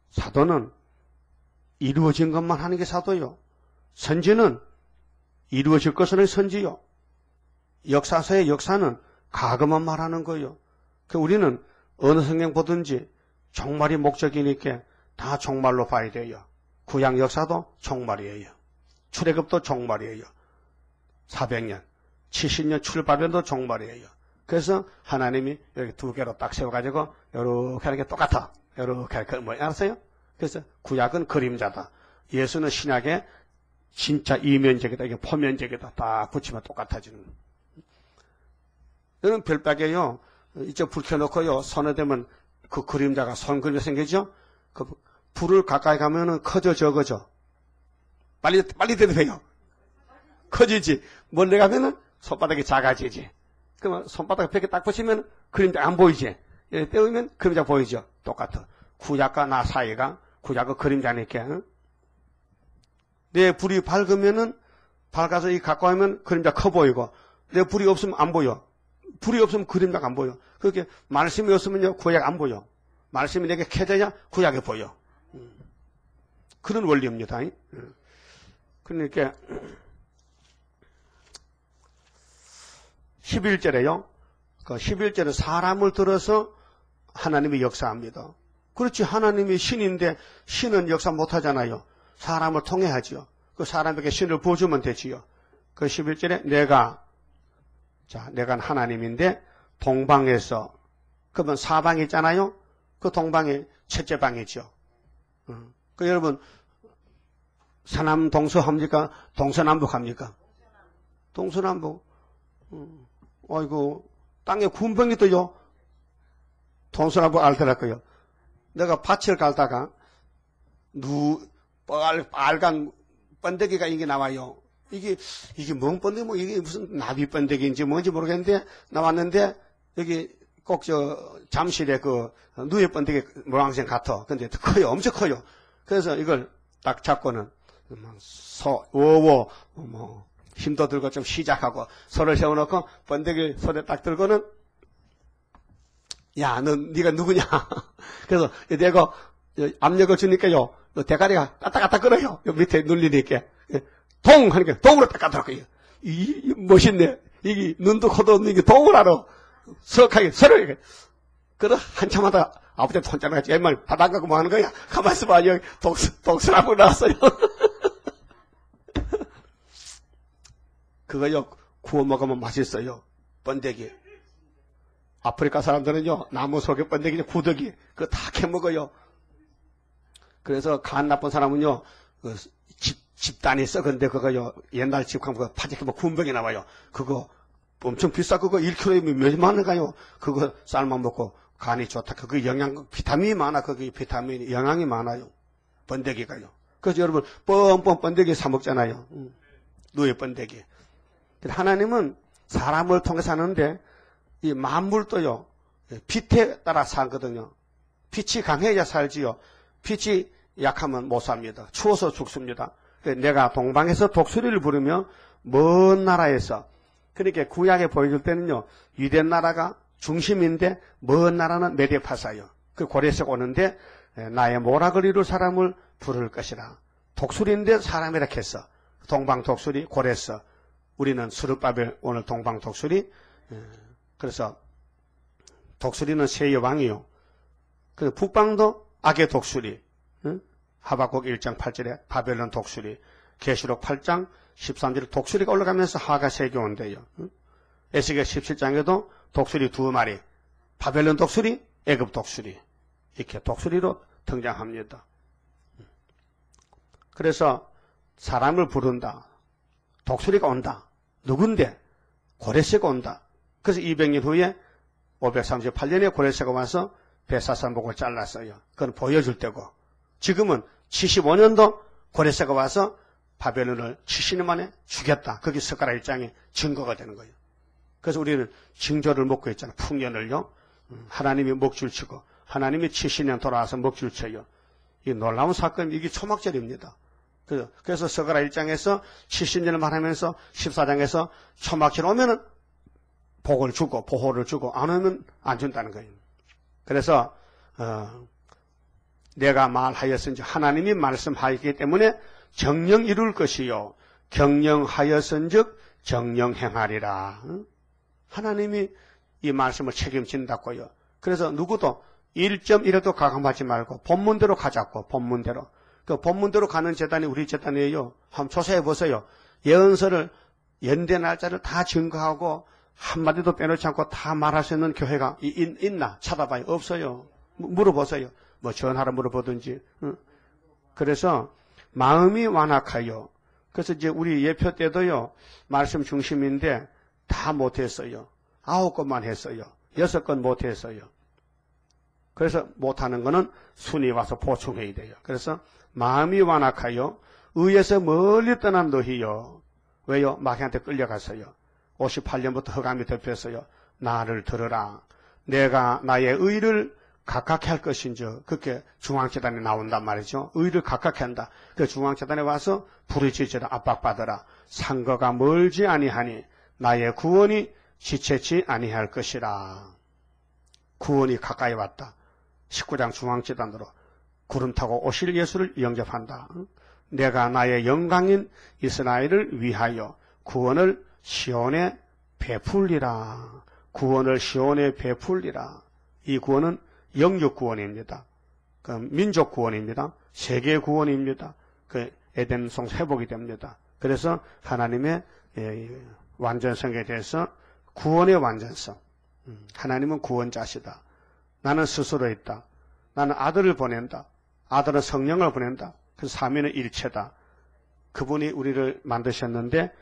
이루어진 것만 하는 게 사도요. 선지는 이루어질 것은 선지요. 역사서의 역사는 과거만 말하는 거요. 우리는 어느 성경 보든지 종말이 목적이니까 다 종말로 봐야 돼요. 구약 역사도 종말이에요. 출애굽도 종말이에요. 400년, 70년 출발년도 종말이에요. 그래서 하나님이 이렇게 두 개로 딱 세워가지고 이렇게 하는 게 똑같아. 이렇게 하는 게 뭐 알았어요? 그래서 구약은 그림자다. 예수는 신약의 진짜 이면적이다. 이게 포면적이다. 딱 붙이면 똑같아지는. 이런 별박에요. 이쪽 불 켜놓고요. 손에 대면 그 그림자가 손 그림자 생기죠? 그 불을 가까이 가면은 커져 적어져. 빨리 대답해요. 커지지. 멀리 가면은 손바닥이 작아지지. 그러면 손바닥에 벽에 딱 붙이면 그림자 안 보이지. 이렇게 떼우면 그림자 보이죠. 똑같아. 구약과 나 사이가 구약은 그림자니까. 응? 내 불이 밝으면은 밝아서 이 가까이 하면 그림자 커 보이고 내 불이 없으면 안 보여. 불이 없으면 그림자가 안 보여. 그렇게 말씀이 없으면요 구약 안 보여. 말씀이 내게 켜져야 구약이 보여. 그런 원리입니다. 그러니까 11절에요. 그 11절에 사람을 들어서 하나님이 역사합니다. 그렇지 하나님이 신인데 신은 역사 못하잖아요. 사람을 통해 하지요. 그 사람에게 신을 보여주면 되지요. 그 11절에 내가 하나님인데 동방에서 그러면 사방이 있잖아요. 그 동방이 첫째 방이죠. 그 여러분 서남 동서합니까? 동서남북 합니까? 동서남북. 아이고 땅에 군병이 떠요. 동서남북 알더라고요. 내가 밭을 갈다가 빨간 번데기가 이게 나와요. 이게 뭔 번데기, 뭐 이게 무슨 나비 번데기인지 뭔지 모르겠는데 나왔는데 여기 꼭 잠실에 그 누에 번데기 모양새 같아. 근데 커요. 엄청 커요. 그래서 이걸 딱 잡고는 뭐 힘도 들고 좀 시작하고 손을 세워놓고 번데기 손에 딱 들고는 야, 네가 누구냐? 그래서 내가 압력을 주니까요. 대가리가 까딱까딱 끓어요. 밑에 눌리니까. 동! 하니까 동으로 딱 까더라고요. 멋있네. 이게 눈도 코도 없는 게 동을 알아. 석하게 서로 그래 한참 하다 아버지한테 혼자 나가지. 옛말 바닥 가고 뭐 하는 거야? 가만 있어봐. 여기 독수라고 나왔어요. 그거요. 구워 먹으면 맛있어요. 번데기. 아프리카 사람들은요, 나무 속에 번데기, 구더기, 그거 다 캐먹어요. 그래서 간 나쁜 사람은요, 집단이 썩은데 그거요, 옛날 집감 그거 파지게 뭐 군병이 나와요. 그거 엄청 비싸, 그거 1kg에 몇만 원 가요. 그거 삶아 먹고 간이 좋다. 그거 비타민이 많아. 거기 비타민이, 영양이 많아요. 번데기가요. 그래서 여러분, 뻔뻔 번데기 사먹잖아요. 누에 번데기. 하나님은 사람을 통해 사는데, 이 만물도요, 빛에 따라 살거든요. 빛이 강해야 살지요. 빛이 약하면 못 삽니다. 추워서 죽습니다. 내가 동방에서 독수리를 부르며 먼 나라에서, 그러니까 구약에 보여줄 때는요, 유대 나라가 중심인데 먼 나라는 메데파사요. 그 고레에서 오는데 나의 모락을 이룰 사람을 부를 것이라. 독수리인데 사람이라 했어. 동방 독수리 고레서. 우리는 스룹바벨 오늘 동방 독수리. 그래서 독수리는 새 여왕이요. 그 북방도 악의 독수리. 하박국 1장 8절에 바벨론 독수리. 계시록 8장 13절에 독수리가 올라가면서 하가 세계 온대요. 에스겔 17장에도 독수리 2마리. 바벨론 독수리, 애굽 독수리. 이렇게 독수리로 등장합니다. 그래서 사람을 부른다. 독수리가 온다. 누군데? 고레스가 온다. 그래서 200년 후에 538년에 고레스가 와서 베사산목을 잘랐어요. 그건 보여줄 때고. 지금은 75년도 고레스가 와서 바벨론을 70년 만에 죽였다. 그게 스가랴 1장의 증거가 되는 거예요. 그래서 우리는 징조를 먹고 있잖아요. 풍년을요. 하나님이 먹줄 치고 하나님이 70년 돌아와서 먹줄 쳐요. 이 놀라운 사건, 이게 초막절입니다. 그래서 스가랴 1장에서 70년을 말하면서 14장에서 초막절 오면은 복을 주고 보호를 주고 안 오면 안 준다는 거예요. 그래서 내가 말하였은지 하나님이 말씀하였기 때문에 정령 이룰 것이요 경영하였은즉 정령 행하리라. 하나님이 이 말씀을 책임진다고요. 그래서 누구도 1.1에도 가감하지 말고 본문대로 가자고. 본문대로. 그 본문대로 가는 재단이 우리 재단이에요. 한번 조사해 보세요. 예언서를 연대 날짜를 다 증거하고 한마디도 빼놓지 않고 다 말할 수 있는 교회가 있나? 찾아봐요. 없어요. 물어보세요. 뭐 전화로 물어보든지. 그래서 마음이 완악하여. 그래서 이제 우리 예표 때도요. 말씀 중심인데 다 못했어요. 9건만 했어요. 6건 못했어요. 그래서 못하는 거는 순위 와서 보충해야 돼요. 그래서 마음이 완악하여 의에서 멀리 떠난 너희여. 왜요? 마귀한테 끌려갔어요. 58년부터 흑암이 덮였어요. 나를 들으라. 내가 나의 의를 가깝게 할 것인즉. 그렇게 중앙재단에 나온단 말이죠. 의를 가깝게 한다. 그 중앙재단에 와서 부르짖으라. 압박받으라. 상거가 멀지 아니하니 나의 구원이 지체치 아니할 것이라. 구원이 가까이 왔다. 19장 중앙재단으로 구름 타고 오실 예수를 영접한다. 내가 나의 영광인 이스라엘을 위하여 구원을 시온에 베풀리라. 구원을 시온에 베풀리라. 이 구원은 영육 구원입니다. 그 민족 구원입니다. 세계 구원입니다. 그 에덴 성 회복이 됩니다. 그래서 하나님의 완전성에 대해서 구원의 완전성. 하나님은 구원자시다. 나는 스스로 있다. 나는 아들을 보낸다. 아들은 성령을 보낸다. 그래서 삼위는 일체다. 그분이 우리를 만드셨는데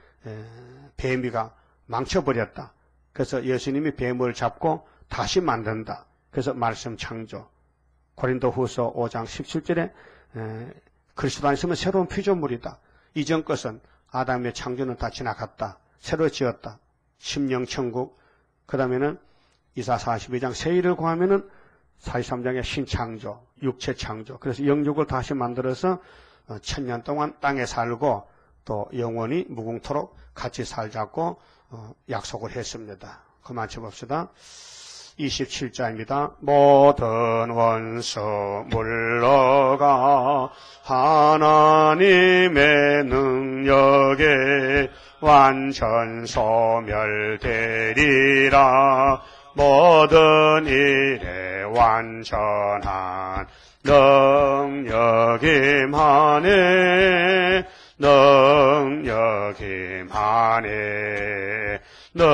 뱀이가 망쳐버렸다. 그래서 예수님이 뱀을 잡고 다시 만든다. 그래서 말씀 창조. 고린도후서 5장 17절에 그리스도 안에 있으면 새로운 피조물이다. 이전 것은 아담의 창조는 다 지나갔다. 새로 지었다. 심령천국. 그 다음에는 이사 42장 세일을 구하면은 43장의 신창조, 육체창조. 그래서 영육을 다시 만들어서 1000년 동안 땅에 살고 또 영원히 무궁토록 같이 살자고 약속을 했습니다. 그만 쳐봅시다. 27자입니다. 모든 원수 물러가 하나님의 능력에 완전 소멸되리라. 모든 일에 완전한 능력임하네. 능력임하네.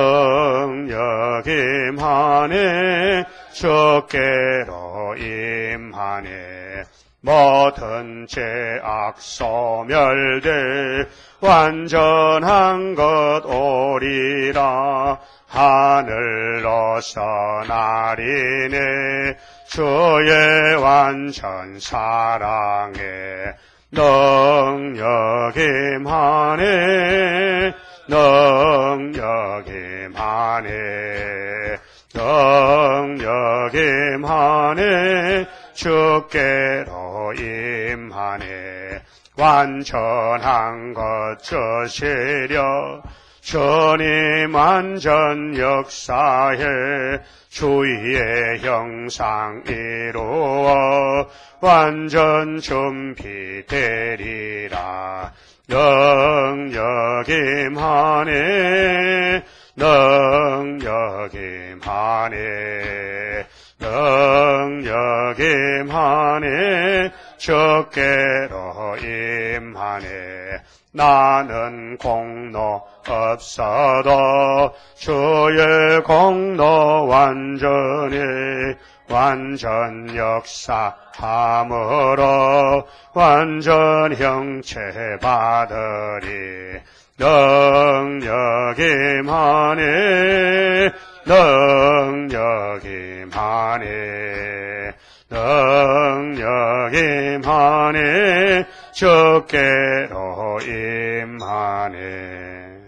능력임하네. 주께로 임하네. 모든 죄악 소멸돼 완전한 것 오리라. 하늘로서 나리네. 주의 완전 사랑에 능력임하네. 능력임하네. 능력임하네. 주께로 임하네. 완전한 것 주시려 주님 완전 역사해 주의 형상 이루어 완전 준비되리라. 능력임하네. 능력임하네. 능력임하네. 주께로 임하네. 나는 공로 없어도 주의 공로 완전히 완전 역사함으로 완전 형체 받으리. 능력임하네. 능력임하네. 능력임하네. 주께로 임하네.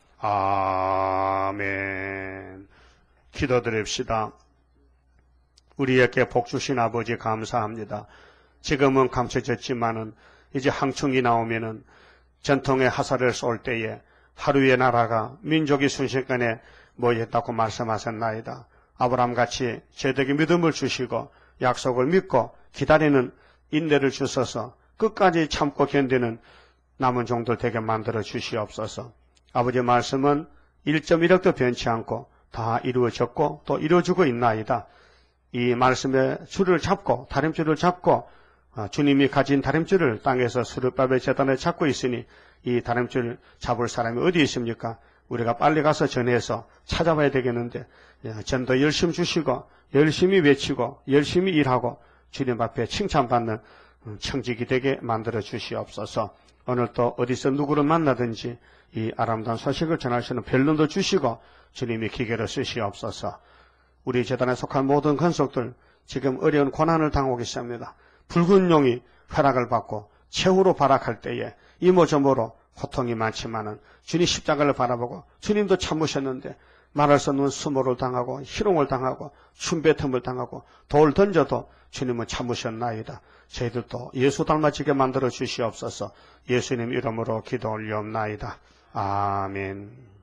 아멘. 기도드립시다. 우리에게 복 주신 아버지 감사합니다. 지금은 감춰졌지만은 이제 항충이 나오면은 전통의 화살을 쏠 때에 하루의 나라가 민족이 순식간에 모였다고 말씀하셨나이다. 아브라함같이 제대로 믿음을 주시고 약속을 믿고 기다리는 인내를 주셔서 끝까지 참고 견디는 남은 종들 되게 만들어 주시옵소서. 아버지의 말씀은 1.1억도 변치 않고 다 이루어졌고 또 이루어지고 있나이다. 이 말씀의 줄을 잡고 다림줄을 잡고 주님이 가진 다림줄을 땅에서 수르바벨 제단에 잡고 있으니 이 다림줄 잡을 사람이 어디 있습니까? 우리가 빨리 가서 전해서 찾아봐야 되겠는데, 전도 열심히 주시고 열심히 외치고 열심히 일하고 주님 앞에 칭찬받는 청직이 되게 만들어 주시옵소서. 오늘 또 어디서 누구를 만나든지 이 아름다운 소식을 전할 수 있는 변론도 주시고 주님이 기계를 쓰시옵소서. 우리 재단에 속한 모든 건속들 지금 어려운 고난을 당하고 계십니다. 붉은 용이 허락을 받고 최후로 발악할 때에 이모저모로 고통이 많지만은 주님 십자가를 바라보고 주님도 참으셨는데 말할 수 없는 수모를 당하고 희롱을 당하고 춤뱉음을 당하고 돌 던져도 주님은 참으셨나이다. 저희들도 예수 닮아지게 만들어 주시옵소서. 예수님 이름으로 기도 올리옵나이다. 아멘.